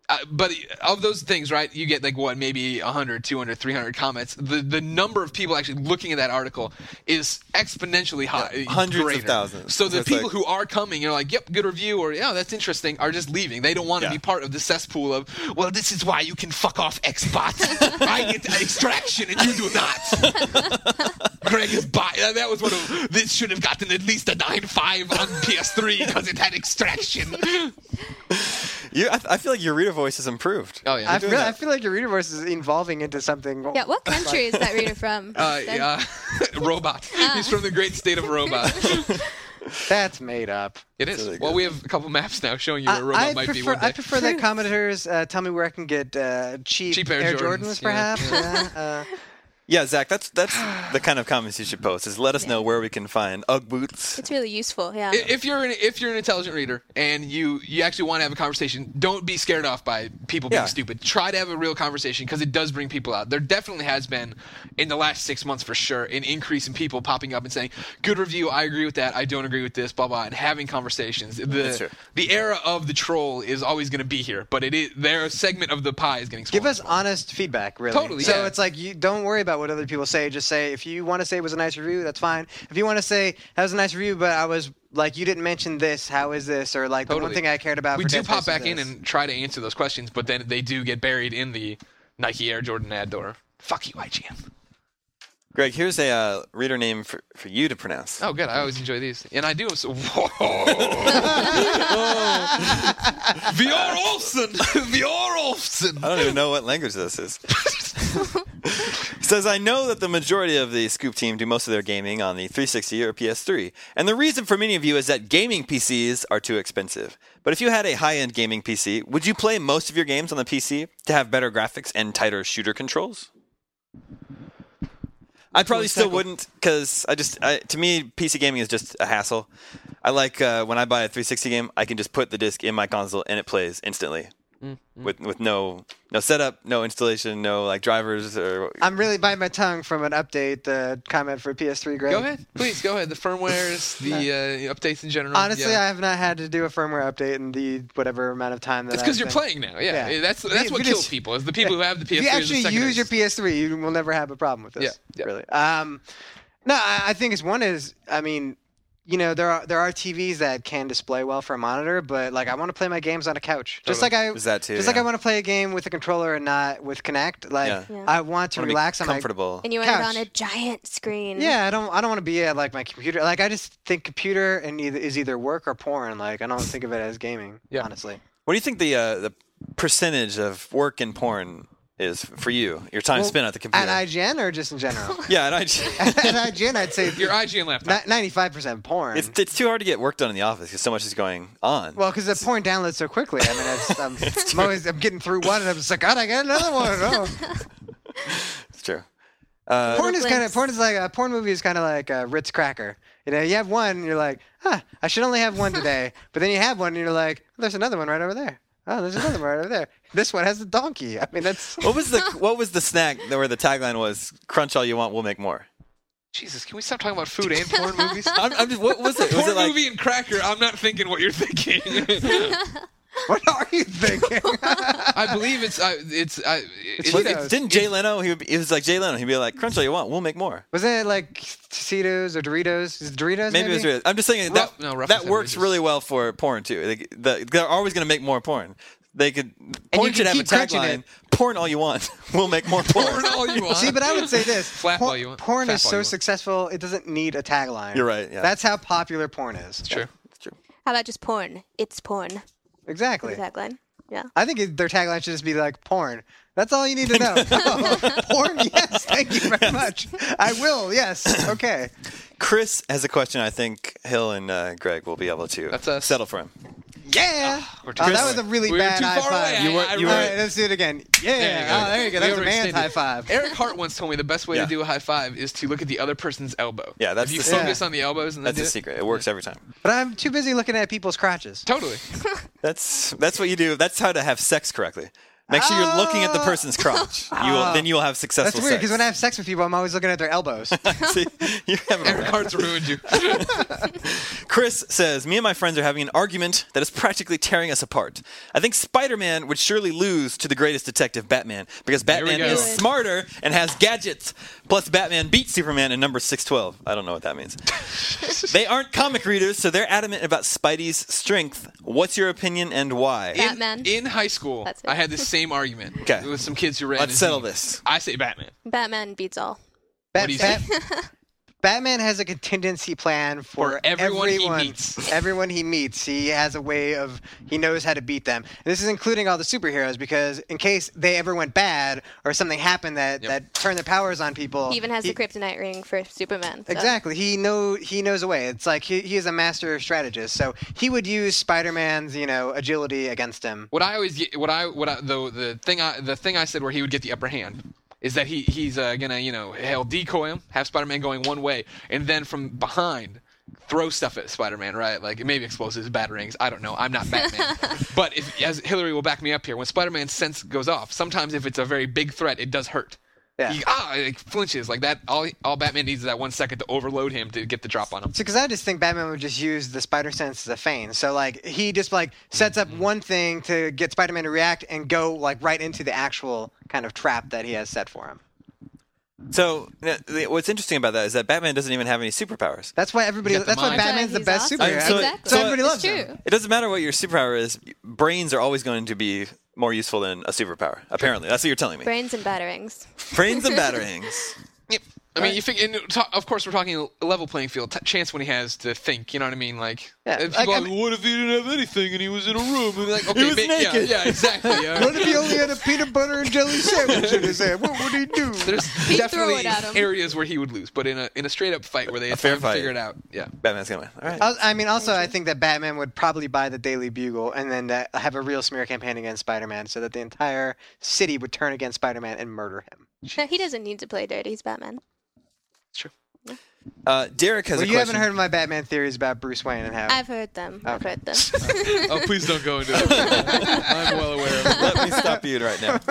Uh, but of those things, right, you get like what, maybe one hundred, two hundred, three hundred comments. The the number of people actually looking at that article is exponentially high. Yeah, hundreds of greater. thousands. So the It's people like- who are coming, you're like, yep, good review, or yeah, that's interesting, are just leaving. They don't want to Yeah. be part of the cesspool of, well, this is why you can fuck off Xbox. I get extraction and you do not. Greg is bi- That was one of, this should have gotten at least a nine five on P S three because it had extraction. You, I, I feel like your reader voice has improved. Oh, yeah. I doing feel, that. I feel like your reader voice is evolving into something. Yeah, what country is that reader from? Uh, Then? yeah, robot. He's from the great state of robot. That's made up. It is. really Well, good. we have a couple maps now showing you I, where a robot I might prefer, be one day. I prefer that commenters uh, tell me where I can get uh, cheap, Cheap Air Air Jordans, Jordans, yeah. perhaps. Yeah. Uh, Yeah, Zach, that's that's the kind of comments you should post. Is let us know where we can find Ugg boots. It's really useful, yeah. I- If you're an, if you're an intelligent reader and you, you actually want to have a conversation, don't be scared off by people being Yeah. stupid. Try to have a real conversation because it does bring people out. There definitely has been in the last six months for sure an increase in people popping up and saying, "Good review, I agree with that, I don't agree with this," blah blah, and having conversations. That's true. The the era of the troll is always going to be here, but it is their segment of the pie is getting smaller. give us honest feedback, really. Totally, So yeah. it's like, you don't worry about what other people say. Just say, if you want to say it was a nice review, that's fine. If you want to say, that was a nice review, but I was, like, you didn't mention this, how is this? Or, like, the one Totally. thing I cared about We for do Dead pop Space is back in this. and try to answer those questions, but then they do get buried in the Nike Air Jordan ad door. Fuck you, I G N. Greg, here's a uh, reader name for, for you to pronounce. Oh, good. I always enjoy these, and I do. So, whoa, Vior Olsen, Vior Olsen. I don't even know what language this is. It says, I know that the majority of the Scoop team do most of their gaming on the three sixty or P S three, and the reason for many of you is that gaming P Cs are too expensive. But if you had a high-end gaming P C, would you play most of your games on the P C to have better graphics and tighter shooter controls? I probably still wouldn't, because I just, I, to me, P C gaming is just a hassle. I like uh, when I buy a three sixty game, I can just put the disc in my console and it plays instantly, Mm-hmm. with with no no setup, no installation, no like drivers or. I'm really biting my tongue from an update uh, comment for P S three, Greg. Go ahead, please go ahead. The firmwares, the uh, updates in general. Honestly, yeah. I have not had to do a firmware update in the whatever amount of time that It's I've because you're been- playing now. Yeah, Yeah. that's that's We- what we kills just- people is the people who have the P S If three. you as a actually secondary. use your P S three, you will never have a problem with this. Yeah, yeah. Really. Um, no, I, I think it's one is, I mean, you know, there are there are T Vs that can display well for a monitor, but like I want to play my games on a couch, just Totally. like I Is that too, just like yeah. I want to play a game with a controller and not with Kinect. Like Yeah. Yeah. I want to Wanna be relax on my comfortable. And you want it couch. on a giant screen. yeah. I don't I don't want to be at like my computer. Like I just think computer and either is either work or porn. Like I don't think of it as gaming. Yeah. Honestly. What do you think the uh, the percentage of work in porn is for you? Your time Well, spent at the computer. At I G N or just in general? yeah, and I. At I G N, I'd say your I G N laptop. ninety-five percent porn. It's it's too hard to get work done in the office because so much is going on. Well, because the porn downloads so quickly. I mean, it's, um, I'm always I'm getting through one, and I'm just like, God, I got another one. Oh. It's true. Uh, Porn is kind of glimpse. porn is like a porn movie is kind of like a Ritz cracker. You know, you have one, and you're like, huh, I should only have one today. But then you have one, and you're like, there's another one right over there. Oh, there's another one right over there. This one has a donkey. I mean, that's what was the what was the snack that where the tagline was "Crunch all you want, we'll make more"? Jesus, can we stop talking about food and porn movies? I'm, I'm just what was it? Was Porn it like movie and cracker. I'm not thinking what you're thinking. what are you thinking? I believe it's uh, it's uh, it's, was Cheetos. it, didn't Jay Leno? He would be, it was like Jay Leno. He'd be like, "Crunch all you want, we'll make more." Was it like Cheetos or Doritos? Is it Doritos? Maybe, Maybe, it was. I'm just saying that Ruff- no, Ruffles that had works Doritos. really well for porn too. They, the, they're always going to make more porn. They could porn you should can have a keep crunching tagline: it. "Porn all you want, we'll make more porn." porn all you want. See, but I would say this: Flap por- all you want. porn Flap is all so you want. successful, it doesn't need a tagline. You're right, yeah. That's how popular porn is. It's true. It's true. How about just porn? It's porn. Exactly. The tagline. Yeah. I think it, their tagline should just be like porn. That's all you need to know. Oh, porn? Yes, thank you very much. I will, yes. Okay. Chris has a question. I think Hill and uh, Greg will be able to That's us. settle for him. Yeah. we're Oh, too that far was a away. really We were bad too high far five. away. You were- I- I you All were- right, let's do it again. Yeah. There you go. Oh, there you go. That We was a man's overextended. high five. Eric Hart once told me the best way Yeah. to do a high five is to look at the other person's elbow. Yeah, that's if you the focus secret. on the elbows and then That's do a it. secret. It works every time. But I'm too busy looking at people's crotches. Totally. That's that's what you do. That's how to have sex correctly. Make sure you're looking at the person's crotch. You will, then you will have That's successful weird because sex. when I have sex with people, I'm always looking at their elbows. See, you're having a Eric Hart's ruined you. Chris says, me and my friends are having an argument that is practically tearing us apart. I think Spider-Man would surely lose to the greatest detective, Batman, because Batman go. is Good. smarter and has gadgets. Plus, Batman beat Superman in number six twelve. I don't know what that means. They aren't comic readers, so they're adamant about Spidey's strength. What's your opinion and why? In, Batman. in high school, That's it. I had the same argument Okay. with some kids who ran. Let's as settle demons. this. I say Batman. Batman beats all. Bat- do you Bat- Batman has a contingency plan for, For everyone he everyone meets. Everyone he meets, he has a way of he knows how to beat them. And this is including all the superheroes because in case they ever went bad or something happened that, Yep. that turned their powers on people, He even has he- the kryptonite ring for Superman. So. Exactly. He know he knows a way. It's like he, he is a master strategist. So he would use Spider-Man's, you know, agility against him. What I always get, what I, what I, the the thing I, the thing I said where he would get the upper hand is that he he's uh, gonna you know he'll decoy him, have Spider-Man going one way, and then from behind throw stuff at Spider-Man, right? Like maybe explosives, batarangs. I don't know. I'm not Batman. But if, as Hillary will back me up here, when Spider-Man's sense goes off, sometimes if it's a very big threat, it does hurt. Yeah. He ah like flinches like that. All all Batman needs is that one second to overload him to get the drop on him. So, because I just think Batman would just use the spider sense as a feint. So, like, he just like sets up one thing to get Spider-Man to react and go like right into the actual kind of trap that he has set for him. So, uh, the- what's interesting about that is that Batman doesn't even have any superpowers. That's why everybody. He's got the That's why mind. Batman's the He's best awesome. superhero. I- so- Exactly. so everybody It's loves true. him. It doesn't matter what your superpower is. Brains are always going to be more useful than a superpower. Apparently, that's what you're telling me. Brains and batarangs. Brains and batarangs. Yep. I mean, you think, and to, of course, we're talking a level playing field. T- chance when he has to think, you know what I mean? Like, Yeah, if like, people I are like, mean- what if he didn't have anything and he was in a room? And like, okay, was ma- naked. Yeah, yeah, exactly. Yeah. What if he only had a peanut butter and jelly sandwich in his hand? What would he do? There's He'd throw definitely it at him. areas where he would lose, but in a in a straight up fight where they had fair time to fight. figure it out, yeah. Batman's gonna win. All right. Al- I mean, also, I think that Batman would probably buy the Daily Bugle and then uh, have a real smear campaign against Spider-Man, so that the entire city would turn against Spider-Man and murder him. No, he doesn't need to play dirty. He's Batman. It's true. Uh, Derek has Well, a you question. haven't heard my Batman theories about Bruce Wayne and how. I've heard them. I've Okay. heard them. Oh, please don't go into it. I'm well aware of it. Let me stop you right now.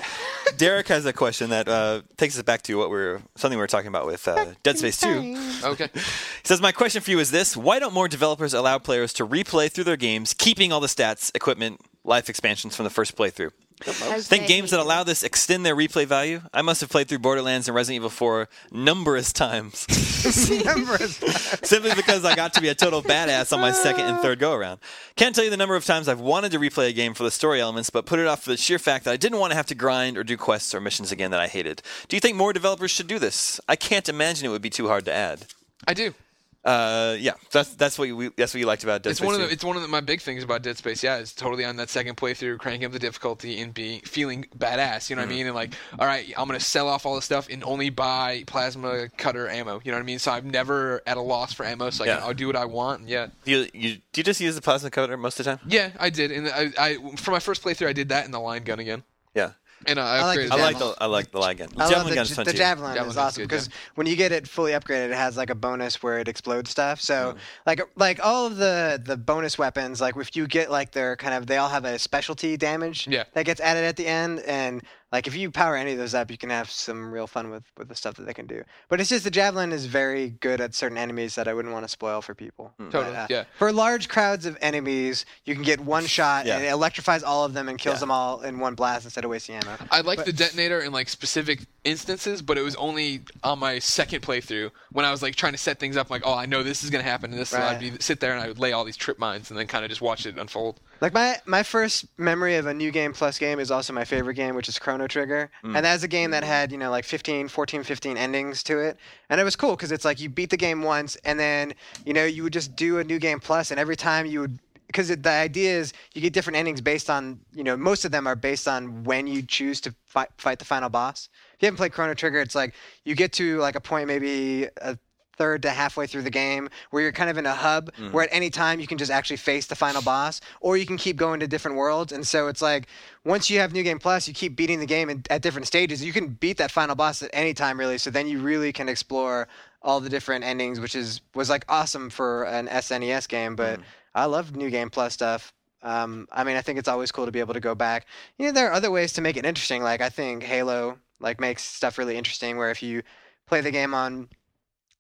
Derek has a question that uh, takes us back to what we we're something we were talking about with uh, Dead Space two. Okay. He says, my question for you is this. Why don't more developers allow players to replay through their games, keeping all the stats, equipment, life expansions from the first playthrough? I Think games that hate allow this extend their replay value? I must have played through Borderlands and Resident Evil four numberous times, Numbers. simply because I got to be a total badass on my second and third go-around. Can't tell you the number of times I've wanted to replay a game for the story elements, but put it off for the sheer fact that I didn't want to have to grind or do quests or missions again that I hated. Do you think more developers should do this? I can't imagine it would be too hard to add. I do. Uh, yeah, that's that's what you that's what you liked about Dead It's Space one of two. the, it's one of the, my big things about Dead Space. Yeah, it's totally on that second playthrough, cranking up the difficulty and being feeling badass. You know what I mean? And like, all right, I'm gonna sell off all this stuff and only buy plasma cutter ammo. You know what I mean? So I'm never at a loss for ammo. So I Yeah. can, I'll do what I want. And yeah, Do you, you do you just use the plasma cutter most of the time? yeah, I did. And I, I for my first playthrough, I did that in the line gun again. Yeah, And uh, I I like upgraded. the I that. like the I like the lag gun. I love Javelin the, gun's j- fun the too. javelin Javelin is gun's awesome good, because yeah. when you get it fully upgraded, it has like a bonus where it explodes stuff. So Mm. like like all of the the bonus weapons, like if you get like their kind of they all have a specialty damage Yeah. that gets added at the end, and like if you power any of those up, you can have some real fun with with the stuff that they can do. But it's just the javelin is very good at certain enemies that I wouldn't want to spoil for people. Mm. Totally, But, uh, yeah. For large crowds of enemies, you can get one shot Yeah. and it electrifies all of them and kills Yeah. them all in one blast instead of wasting ammo. I like the detonator in like specific instances, but it was only on my second playthrough when I was like trying to set things up. Like, oh, I know this is gonna happen, and this. So I'd Right. be sit there and I would lay all these trip mines, and then kind of just watch it unfold. Like my my first memory of a new game plus game is also my favorite game, which is Chrono Trigger. And that's a game that had, you know, like fifteen, fourteen, fifteen endings to it. And it was cool because it's like you beat the game once and then, you know, you would just do a new game plus, and every time you would because the idea is you get different endings based on, you know, most of them are based on when you choose to fight fight the final boss. If you haven't played Chrono Trigger, it's like you get to like a point maybe a third to halfway through the game where you're kind of in a hub where at any time you can just actually face the final boss, or you can keep going to different worlds. And so it's like once you have New Game Plus, you keep beating the game in, at different stages. You can beat that final boss at any time really, so then you really can explore all the different endings, which is was like awesome for an S N E S game. But I love New Game Plus stuff. Um, I mean, I think it's always cool to be able to go back. You know, there are other ways to make it interesting. Like I think Halo like makes stuff really interesting where if you play the game on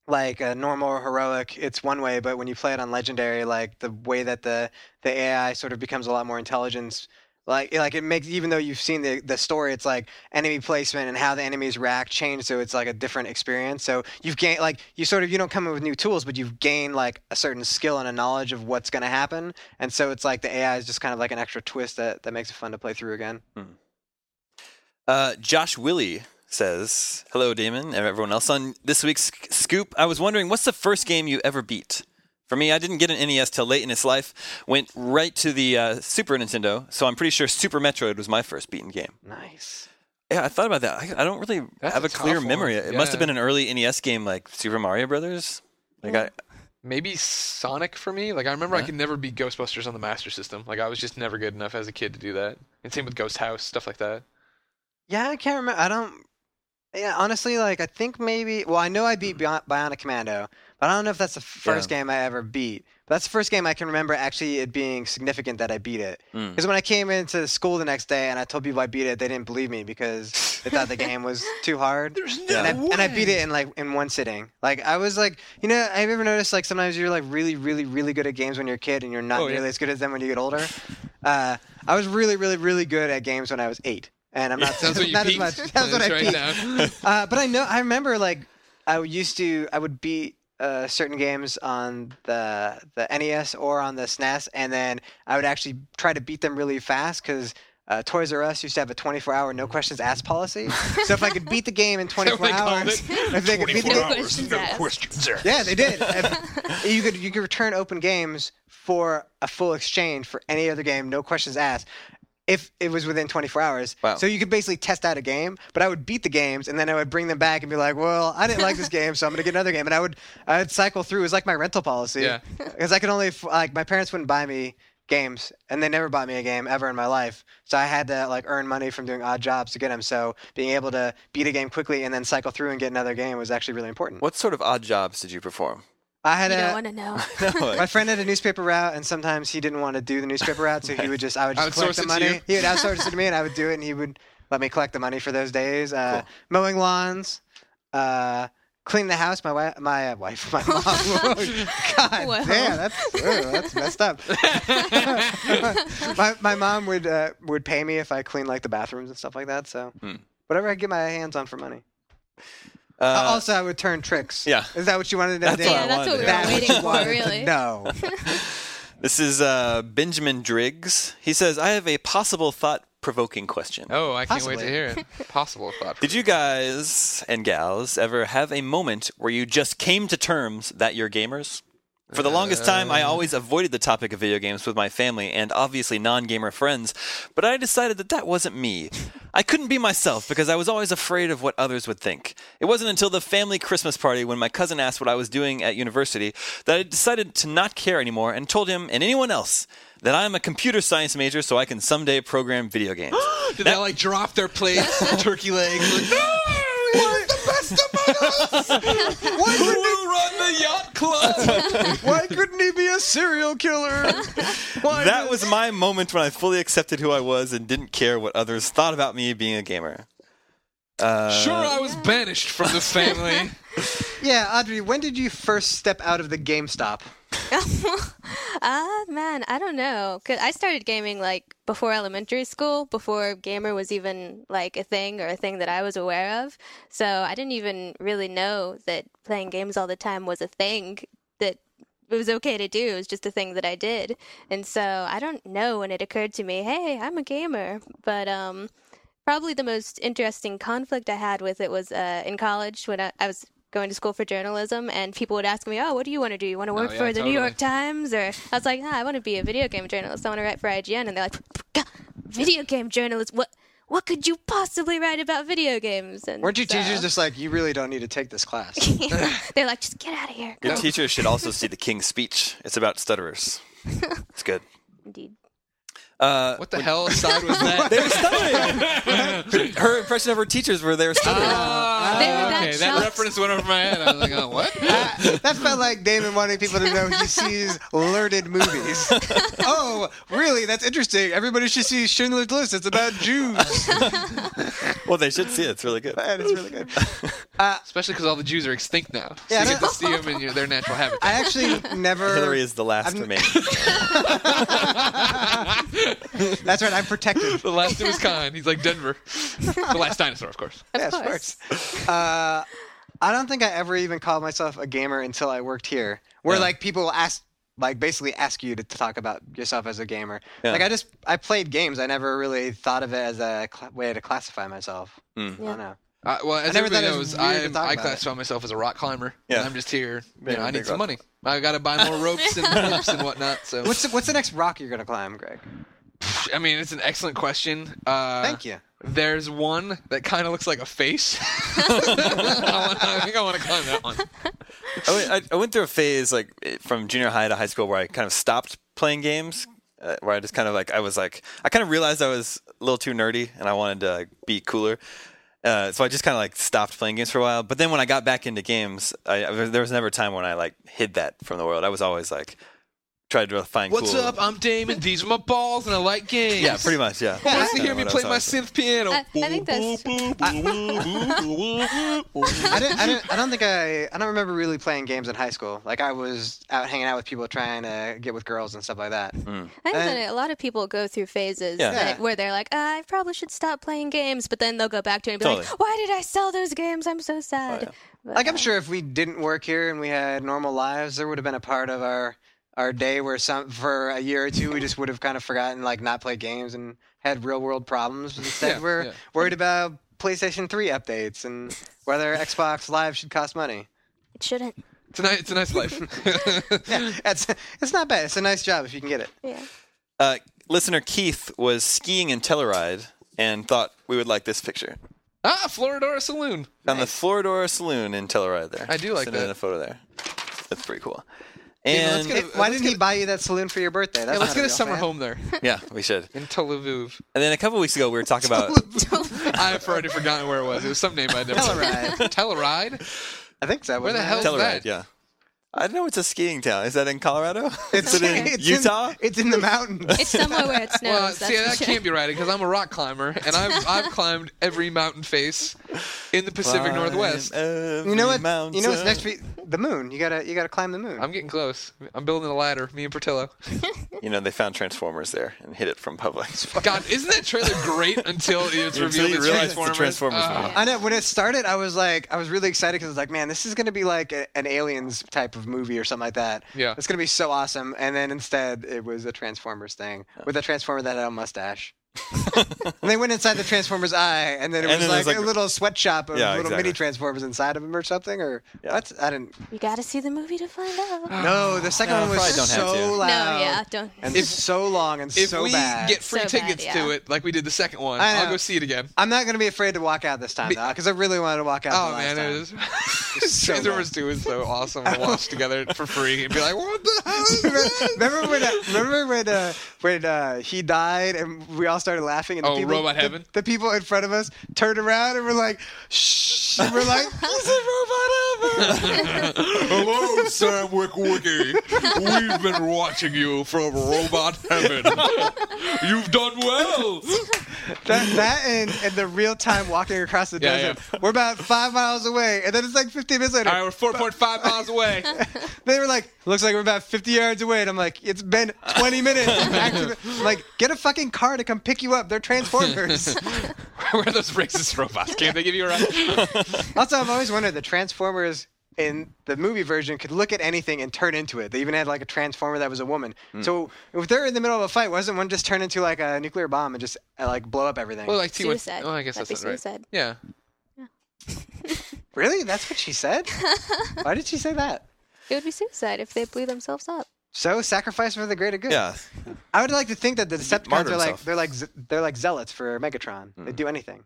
like a normal or heroic, it's one way, but when you play it on legendary, like the way that the the A I sort of becomes a lot more intelligence. Like, like it makes, even though you've seen the, the story, it's like enemy placement and how the enemies react change, so it's like a different experience. So you've gained, like, you sort of, you don't come in with new tools, but you've gained like a certain skill and a knowledge of what's going to happen. And so it's like the A I is just kind of like an extra twist that, that makes it fun to play through again. Hmm. Uh, Josh Willie says, hello, Damon, and everyone else on this week's Scoop. I was wondering, what's the first game you ever beat? For me, I didn't get an N E S till late in its life, went right to the uh, Super Nintendo, so I'm pretty sure Super Metroid was my first beaten game. Nice. Yeah, I thought about that. I, I don't really That's have a, a clear tough memory. one. It must have Yeah. been an early N E S game like Super Mario Brothers. Like I, Maybe Sonic for me. Like I remember I Yeah. could never beat Ghostbusters on the Master System. Like I was just never good enough as a kid to do that. And same with Ghost House, stuff like that. Yeah, I can't remember. I don't. Yeah, honestly, like I think maybe. Well, I know I beat Bion- Bionic Commando, but I don't know if that's the first Yeah. game I ever beat. But that's the first game I can remember actually it being significant that I beat it. Mm. Because when I came into school the next day and I told people I beat it, they didn't believe me because they thought the game was too hard. There's and, I, and I beat it in like in one sitting. Like I was like, you know, have you ever noticed like sometimes you're like really, really, really good at games when you're a kid and you're not Oh, yeah. nearly as good as them when you get older. Uh, I was really, really, really good at games when I was eight. And I'm not, That's what you not as peaked. much. That's what I right peaked. now. Uh, but I know I remember like I used to I would beat uh, certain games on the the N E S or on the S N E S, and then I would actually try to beat them really fast because uh, Toys R Us used to have a twenty-four hour no questions asked policy. So if I could beat the game in twenty-four they called hours, it? if they could beat the No game, questions asked. questions asked. yeah, they did. If- you could you could return open games for a full exchange for any other game, no questions asked. If it was within twenty-four hours. Wow. So you could basically test out a game, but I would beat the games and then I would bring them back and be like, well, I didn't like this game, so I'm going to get another game. And I would I would cycle through. It was like my rental policy. Yeah. Because I could only, like, my parents wouldn't buy me games and they never bought me a game ever in my life. So I had to, like, earn money from doing odd jobs to get them. So being able to beat a game quickly and then cycle through and get another game was actually really important. what sort of odd jobs did you perform? I had You a, don't want to know. No, my friend had a newspaper route, and sometimes he didn't want to do the newspaper route, so he would just I would just collect Outsource the it to money. you? He would outsource it to me, and I would do it, and he would let me collect the money for those days. Uh, Cool. Mowing lawns, uh, cleaning the house. My wife, my uh, wife, my mom. God Whoa. damn, that's oh, that's messed up. my my mom would uh, would pay me if I cleaned like the bathrooms and stuff like that. So Hmm. whatever I get my hands on for money. Uh, Uh, also, I would turn tricks. yeah. Is that what you wanted to know? That's Dan? what I Yeah, that's what we wanted. were That's all what waiting you for, wanted to really. know. this is uh, Benjamin Driggs. He says, I have a possible thought-provoking question. Oh, I can't wait Possibly. to hear it. Possible thought. Did you guys and gals ever have a moment where you just came to terms that you're gamers? For the longest time, I always avoided the topic of video games with my family and obviously non-gamer friends, but I decided that that wasn't me. I couldn't be myself because I was always afraid of what others would think. It wasn't until the family Christmas party when my cousin asked what I was doing at university that I decided to not care anymore and told him and anyone else that I am a computer science major so I can someday program video games. Did they like drop their plates, turkey legs? Like, no, he's the best among us. Why Who will run the yacht club? Why couldn't he be a serial killer? Why That was my moment when I fully accepted who I was and didn't care what others thought about me being a gamer. Uh, Sure, I was banished from the family. Yeah, Audrey, when did you first step out of the GameStop? Ah, man, I don't know. 'Cause I started gaming like before elementary school, before gamer was even like a thing or a thing that I was aware of. So I didn't even really know that playing games all the time was a thing that it was okay to do. It was just a thing that I did. And so I don't know when it occurred to me, hey, I'm a gamer. But um, probably the most interesting conflict I had with it was uh, in college when I, I was going to school for journalism, and people would ask me, oh, what do you want to do? You want to work Oh, yeah, for the totally. New York Times? Or I was like, nah, I want to be a video game journalist. I want to write for I G N. And they're like, "God, video game journalist? What What could you possibly write about video games? And Weren't you so- teachers just like, you really don't need to take this class? They're like, just get out of here. Your Go. teachers should also see The King's Speech. It's about stutterers. It's good. Indeed. Uh, What the hell aside was that? they were stuttering. Her impression of her teachers were they were stuttering. Ah, They were that okay, that shocked. reference went over my head. I was like, oh, what? That felt like Damon wanting people to know he sees learned movies. Oh, really? That's interesting. Everybody should see Schindler's List. It's about Jews. Well, they should see it. It's really good. And it's really good. Especially because all the Jews are extinct now. So Yeah, you I get to see them in your, their natural habitat. I actually never. Hillary is the last I'm- remaining. That's right. I'm protected. The last of his kind. He's like Denver. The last dinosaur, of course. Of Yes, of course. course. Uh, I don't think I ever even called myself a gamer until I worked here, where Yeah. like people ask, like basically ask you to, to talk about yourself as a gamer. Yeah. Like I just I played games. I never really thought of it as a cl- way to classify myself. Mm. I don't know. Uh, well, as never everybody thought it was knows, weird to I'm, talk I about classify myself as a rock climber. Yeah. And I'm just here. You Being know, a I big need some rock. money. I got to buy more ropes and hoops and whatnot. So, What's the, what's the next rock you're gonna climb, Greg? I mean, it's an excellent question. Uh, Thank you. There's one that kind of looks like a face. I, want, I think I want to climb that one. I went, I, I went through a phase like from junior high to high school where I kind of stopped playing games. Uh, where I just kind of like I was like I kind of realized I was a little too nerdy and I wanted to like, be cooler. Uh, so I just kind of like stopped playing games for a while. But then when I got back into games, I, I, there was never a time when I like hid that from the world. I was always like tried to find What's cool. up? I'm Damon. These are my balls, and I like games. Yeah, pretty much. Yeah. Wants to hear me play my synth piano. I, I think that's I didn't, I didn't. I don't think I. I don't remember really playing games in high school. Like I was out hanging out with people trying to get with girls and stuff like that. I think And- that a lot of people go through phases Yeah. that- Yeah. where they're like, "Ah, I probably should stop playing games, but then they'll go back to it and be Totally. like, why did I sell those games? I'm so sad. yeah. But, Like I'm uh, sure if we didn't work here and we had normal lives, there would have been a part of our our day where some for a year or two we just would have kind of forgotten like not play games and had real world problems. Instead, Yeah, we're yeah. worried about PlayStation three updates and whether Xbox Live should cost money. It shouldn't. It's a nice, it's a nice life. Yeah, it's it's not bad. It's a nice job if you can get it. Yeah. Uh, listener Keith was skiing in Telluride and thought we would like this picture. ah, Floridora Saloon. On the Floridora Saloon in Telluride there. I do like Sending that. in a photo there. That's pretty cool. Yeah, let's And get Hey, why let's didn't get he buy you that saloon for your birthday? That's Yeah, let's not get a real summer fan. home there yeah, we should. in Tel Aviv. And then a couple weeks ago we were talking about I've already forgotten where it was. It was some name I'd never Telluride. Telluride? I think so. Where the wasn't hell it? is Telluride, that? yeah. I know it's a skiing town. Is that in Colorado? It's Is it in it's Utah? In, it's in the mountains. It's somewhere where it snows. Well, that's see, for that sure. can't be right because I'm a rock climber and I've I've climbed every mountain face in the Pacific Northwest. You know what? You know what's next for you? The moon. You gotta you gotta climb the moon. I'm getting close. I'm building a ladder. Me and Portillo. You know, they found Transformers there and hid it from public. God, isn't that trailer great until it's Until revealed you it's realize it's the Transformers? Transformers Ah. movie. I know when it started, I was like, I was really excited because I was like, man, this is gonna be like a, an Aliens type of movie or something like that. Yeah. it's gonna be so awesome. And then instead, it was a Transformers thing with a Transformer that had a mustache. And they went inside the Transformer's eye, and then it And was then like, there's, like- a little sweatshop of Yeah, little exactly. mini Transformers inside of him or something. Or Yeah. what? I didn't. You got to see the movie to find out. No, the second No, one was probably don't have so to. loud. No, yeah, don't. And If- so long and If so we bad. get free So bad, tickets yeah. to it, like we did the second one, I know. I'll go see it again. I'm not gonna be afraid to walk out this time though, because I really wanted to walk out. Oh the last man, time. it was so Transformers two is so awesome to watch together for free and be like, what the hell is this? remember when? Uh, remember when? Uh, when uh, he died and we all started laughing and the Oh, people, Robot the, Heaven? the people in front of us turned around and were like, "Shh!" And we're like, "He's a Robot Heaven." Hello, Sam Witwicky. We've been watching you from Robot Heaven. You've done well. that, that and, and the real time walking across the Yeah, desert. We're about five miles away, and then it's like fifteen minutes later. All right, we're four point five miles away. They were like, "Looks like we're about fifty yards away," and I'm like, "It's been twenty minutes." I'm back to the- I'm like, get a fucking car to come pick you up. They're Transformers. Where are those racist robots? Can't they give you a ride? Also, I've always wondered the Transformers in the movie version could look at anything and turn into it. They even had like a Transformer that was a woman. So if they're in the middle of a fight, wasn't one just turn into like a nuclear bomb and just uh, like blow up everything? Well, like T one. Suicide. Oh, I guess That'd that's be not right. suicide. Yeah. Really? That's what she said? Why did she say that? It would be suicide if they blew themselves up. So sacrifice for the greater good. Yeah. I would like to think that the Decepticons martyr are like himself. they're like ze- they're like zealots for Megatron. They do anything.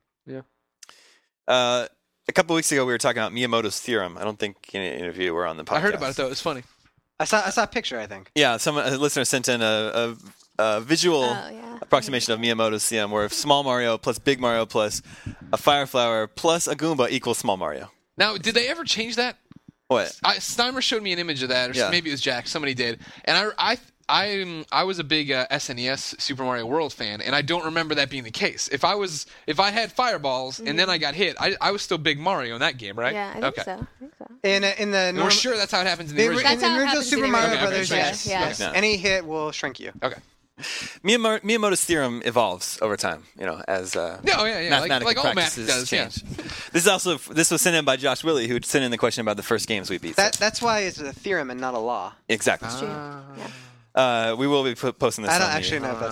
Uh, a couple weeks ago, we were talking about Miyamoto's theorem. I don't think any of you were on the podcast. I heard about it though. It was funny. I saw I saw a picture. I think. Yeah, someone a listener sent in a, a, uh, visual Oh, yeah. approximation of Miyamoto's C M, where small Mario plus big Mario plus a fire flower plus a Goomba equals small Mario. Now, did they ever change that? What? I, Steimer showed me an image of that, or Yeah. maybe it was Jack. Somebody did, and I, I, I, I was a big uh, S N E S Super Mario World fan, and I don't remember that being the case. If I was, if I had fireballs and then I got hit, I, I was still big Mario in that game, right? Yeah, I think okay. so. I think so. In uh, in the And we're norm- sure that's how it happens in the they- original. in, That's in how it original happens in Super the Mario original. Brothers, Okay, okay, yes, yeah. yes. Yeah. Any hit will shrink you. Okay. Miyamo- Miyamoto's theorem evolves over time, you know, as uh, No, yeah, yeah, like, mathematical like all math practices does. change. Yeah. This is also this was sent in by Josh Willey, who sent in the question about the first games we beat. That so- that's why it's a theorem and not a law. exactly. True. Yeah. Uh, we will be po- posting this. I don't on the- actually know if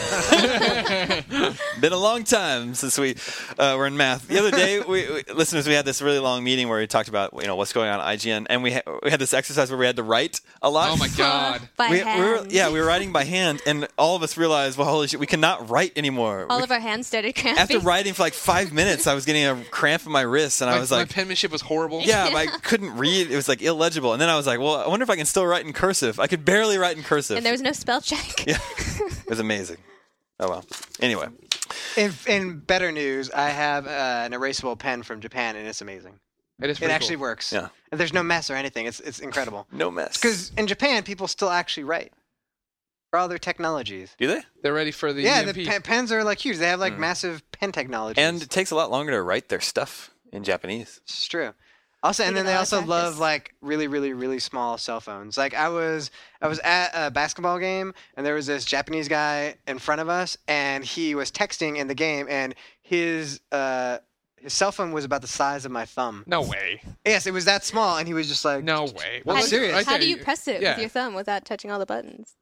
that's true. Been a long time since we uh, were in math. The other day, we, we listeners, we had this really long meeting where we talked about you know what's going on at I G N, and we ha- we had this exercise where we had to write a lot. Oh my God. By We, hand. we were, yeah, we were writing by hand, and all of us realized, well, holy shit, we cannot write anymore. All We- of our hands started cramping. after writing for like five minutes, I was getting a cramp in my wrist, and My, I was my like, penmanship was horrible. yeah, but I couldn't read. It was like illegible. And then I was like, well, I wonder if I can still write in cursive. I could barely write in cursive. And there was no spell check. Yeah, it was amazing. Oh well. Anyway, In, in better news, I have uh, an erasable pen from Japan, and it's amazing. It is It pretty actually cool. works. Yeah. And there's no mess or anything. It's it's incredible. no mess. Because in Japan, people still actually write for all their technologies. Do they? They're ready for the yeah, E M P. the pe- pens are like huge. They have like massive pen technologies. And it takes a lot longer to write their stuff in Japanese. It's true. Also, and They then get they a lot also of love practice. like really, really, really small cell phones. Like I was, I was at a basketball game, and there was this Japanese guy in front of us, and he was texting in the game, and his uh, his cell phone was about the size of my thumb. No way. Yes, it was that small, and he was just like, No way. I'm how, look- serious. right how there, do you press it yeah. with your thumb without touching all the buttons?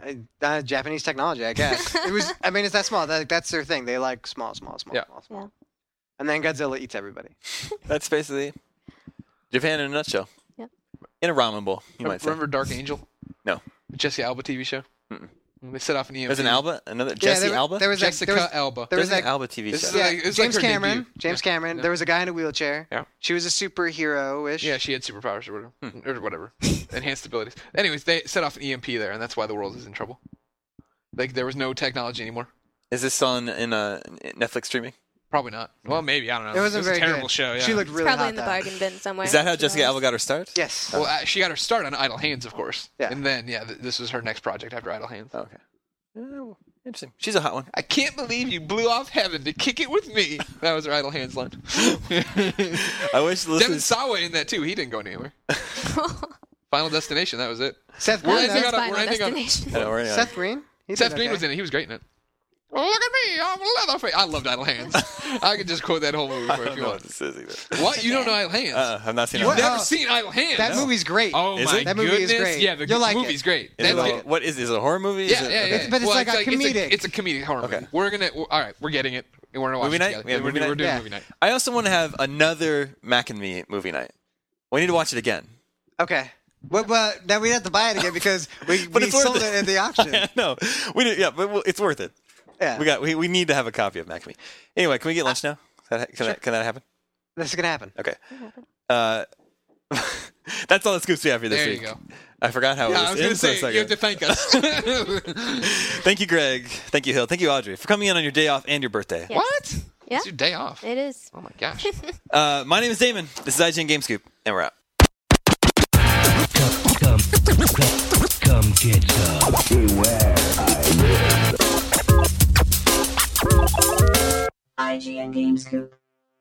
uh, Japanese technology, I guess. It was. I mean, it's that small. That, that's their thing. They like small, small, small, Yeah. small, small. Yeah. And then Godzilla eats everybody. That's basically Japan in a nutshell. Yep. In a ramen bowl, you might say. Remember Dark Angel? No. Jessica Alba T V show? Mm-mm. They set off an E M P. There's an Alba, another Yeah, Jesse there, Alba. There was like, Jessica there was, Alba. there was There's an like Alba T V This show. is yeah, like- it's James like her Cameron. debut. James Yeah. Cameron. Yeah. There was a guy in a wheelchair. Yeah. She was a superhero-ish. Yeah, she had superpowers or whatever. Hmm. Or whatever. Enhanced abilities. Anyways, they set off an E M P there, and that's why the world is in trouble. Like, there was no technology anymore. Is this on in uh, Netflix streaming? Probably not. Well, maybe. I don't know. It wasn't was very a terrible good. show, yeah. She looked It's really probably hot. in the though. bargain bin somewhere. Is that how She Jessica was. Alba got her start? Yes. Well, uh, she got her start on Idle Hands, of course. Yeah. And then, yeah, th- this was her next project after Idle Hands. Oh, okay. Yeah, well, interesting. She's a hot one. I can't believe you blew off heaven to kick it with me. That was her Idle Hands line. I wish the Devin listeners. Sawa in that, too. He didn't go anywhere. Final Destination, that was it. Seth We're Green. anything though. on a- Final we're anything on- destination. I know, we're- Seth Green. He Seth did Green okay. was in it. He was great in it. Look at me, I'm Leatherface. I loved Idle Hands. I could just quote that whole movie I for you don't if you know want. what this is either. What? You don't know Idle Hands? Uh, I've not seen You've it. never Oh. seen Idle Hands? That movie's great. Oh Is my it? That movie is goodness! great. Yeah, the You'll like movie's it. great. Is That- it a, what is, is it a horror movie? yeah, Is it, yeah, yeah. okay. But it's Well, like a It's comedic. a, it's a comedic horror movie. Okay. We're gonna. All right, we're getting it. And we're gonna watch Movie it night? together. We have we're, movie we're night? doing Yeah. movie night. I also want to have another Mac and Me movie night. We need to watch it again. Okay. Well, well, now we have to buy it again because we, But we it's worth sold it. it at the auction. no, we did, yeah, but we'll- it's worth it. Yeah. We got we, we need to have a copy of Mac and Me. Anyway, can we get lunch now? Can, that, can, that, can that happen? This is gonna happen. Okay. Uh, that's all the scoops we have for this There week. you go. I forgot how Yeah, it I was, was gonna in for a say you have to second. thank us. Thank you, Greg. Thank you, Hill. Thank you, Audrey, for coming in on your day off and your birthday. Yeah. What? Yeah. It's your day off. It is. Oh my gosh. Uh, my name is Damon. This is I G N Game Scoop, and we're out. Come, come, come, come get some. Beware, I will. I G N Game Scoop.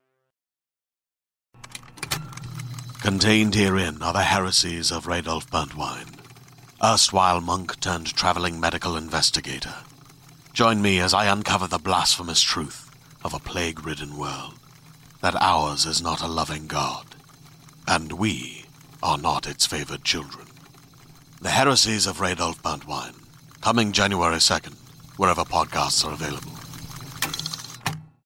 Contained herein are the heresies of Radolf Burntwine, erstwhile monk turned traveling medical investigator. Join me as I uncover the blasphemous truth of a plague-ridden world, that ours is not a loving God, and we are not its favored children. The heresies of Radolf Burntwine, coming January second, wherever podcasts are available.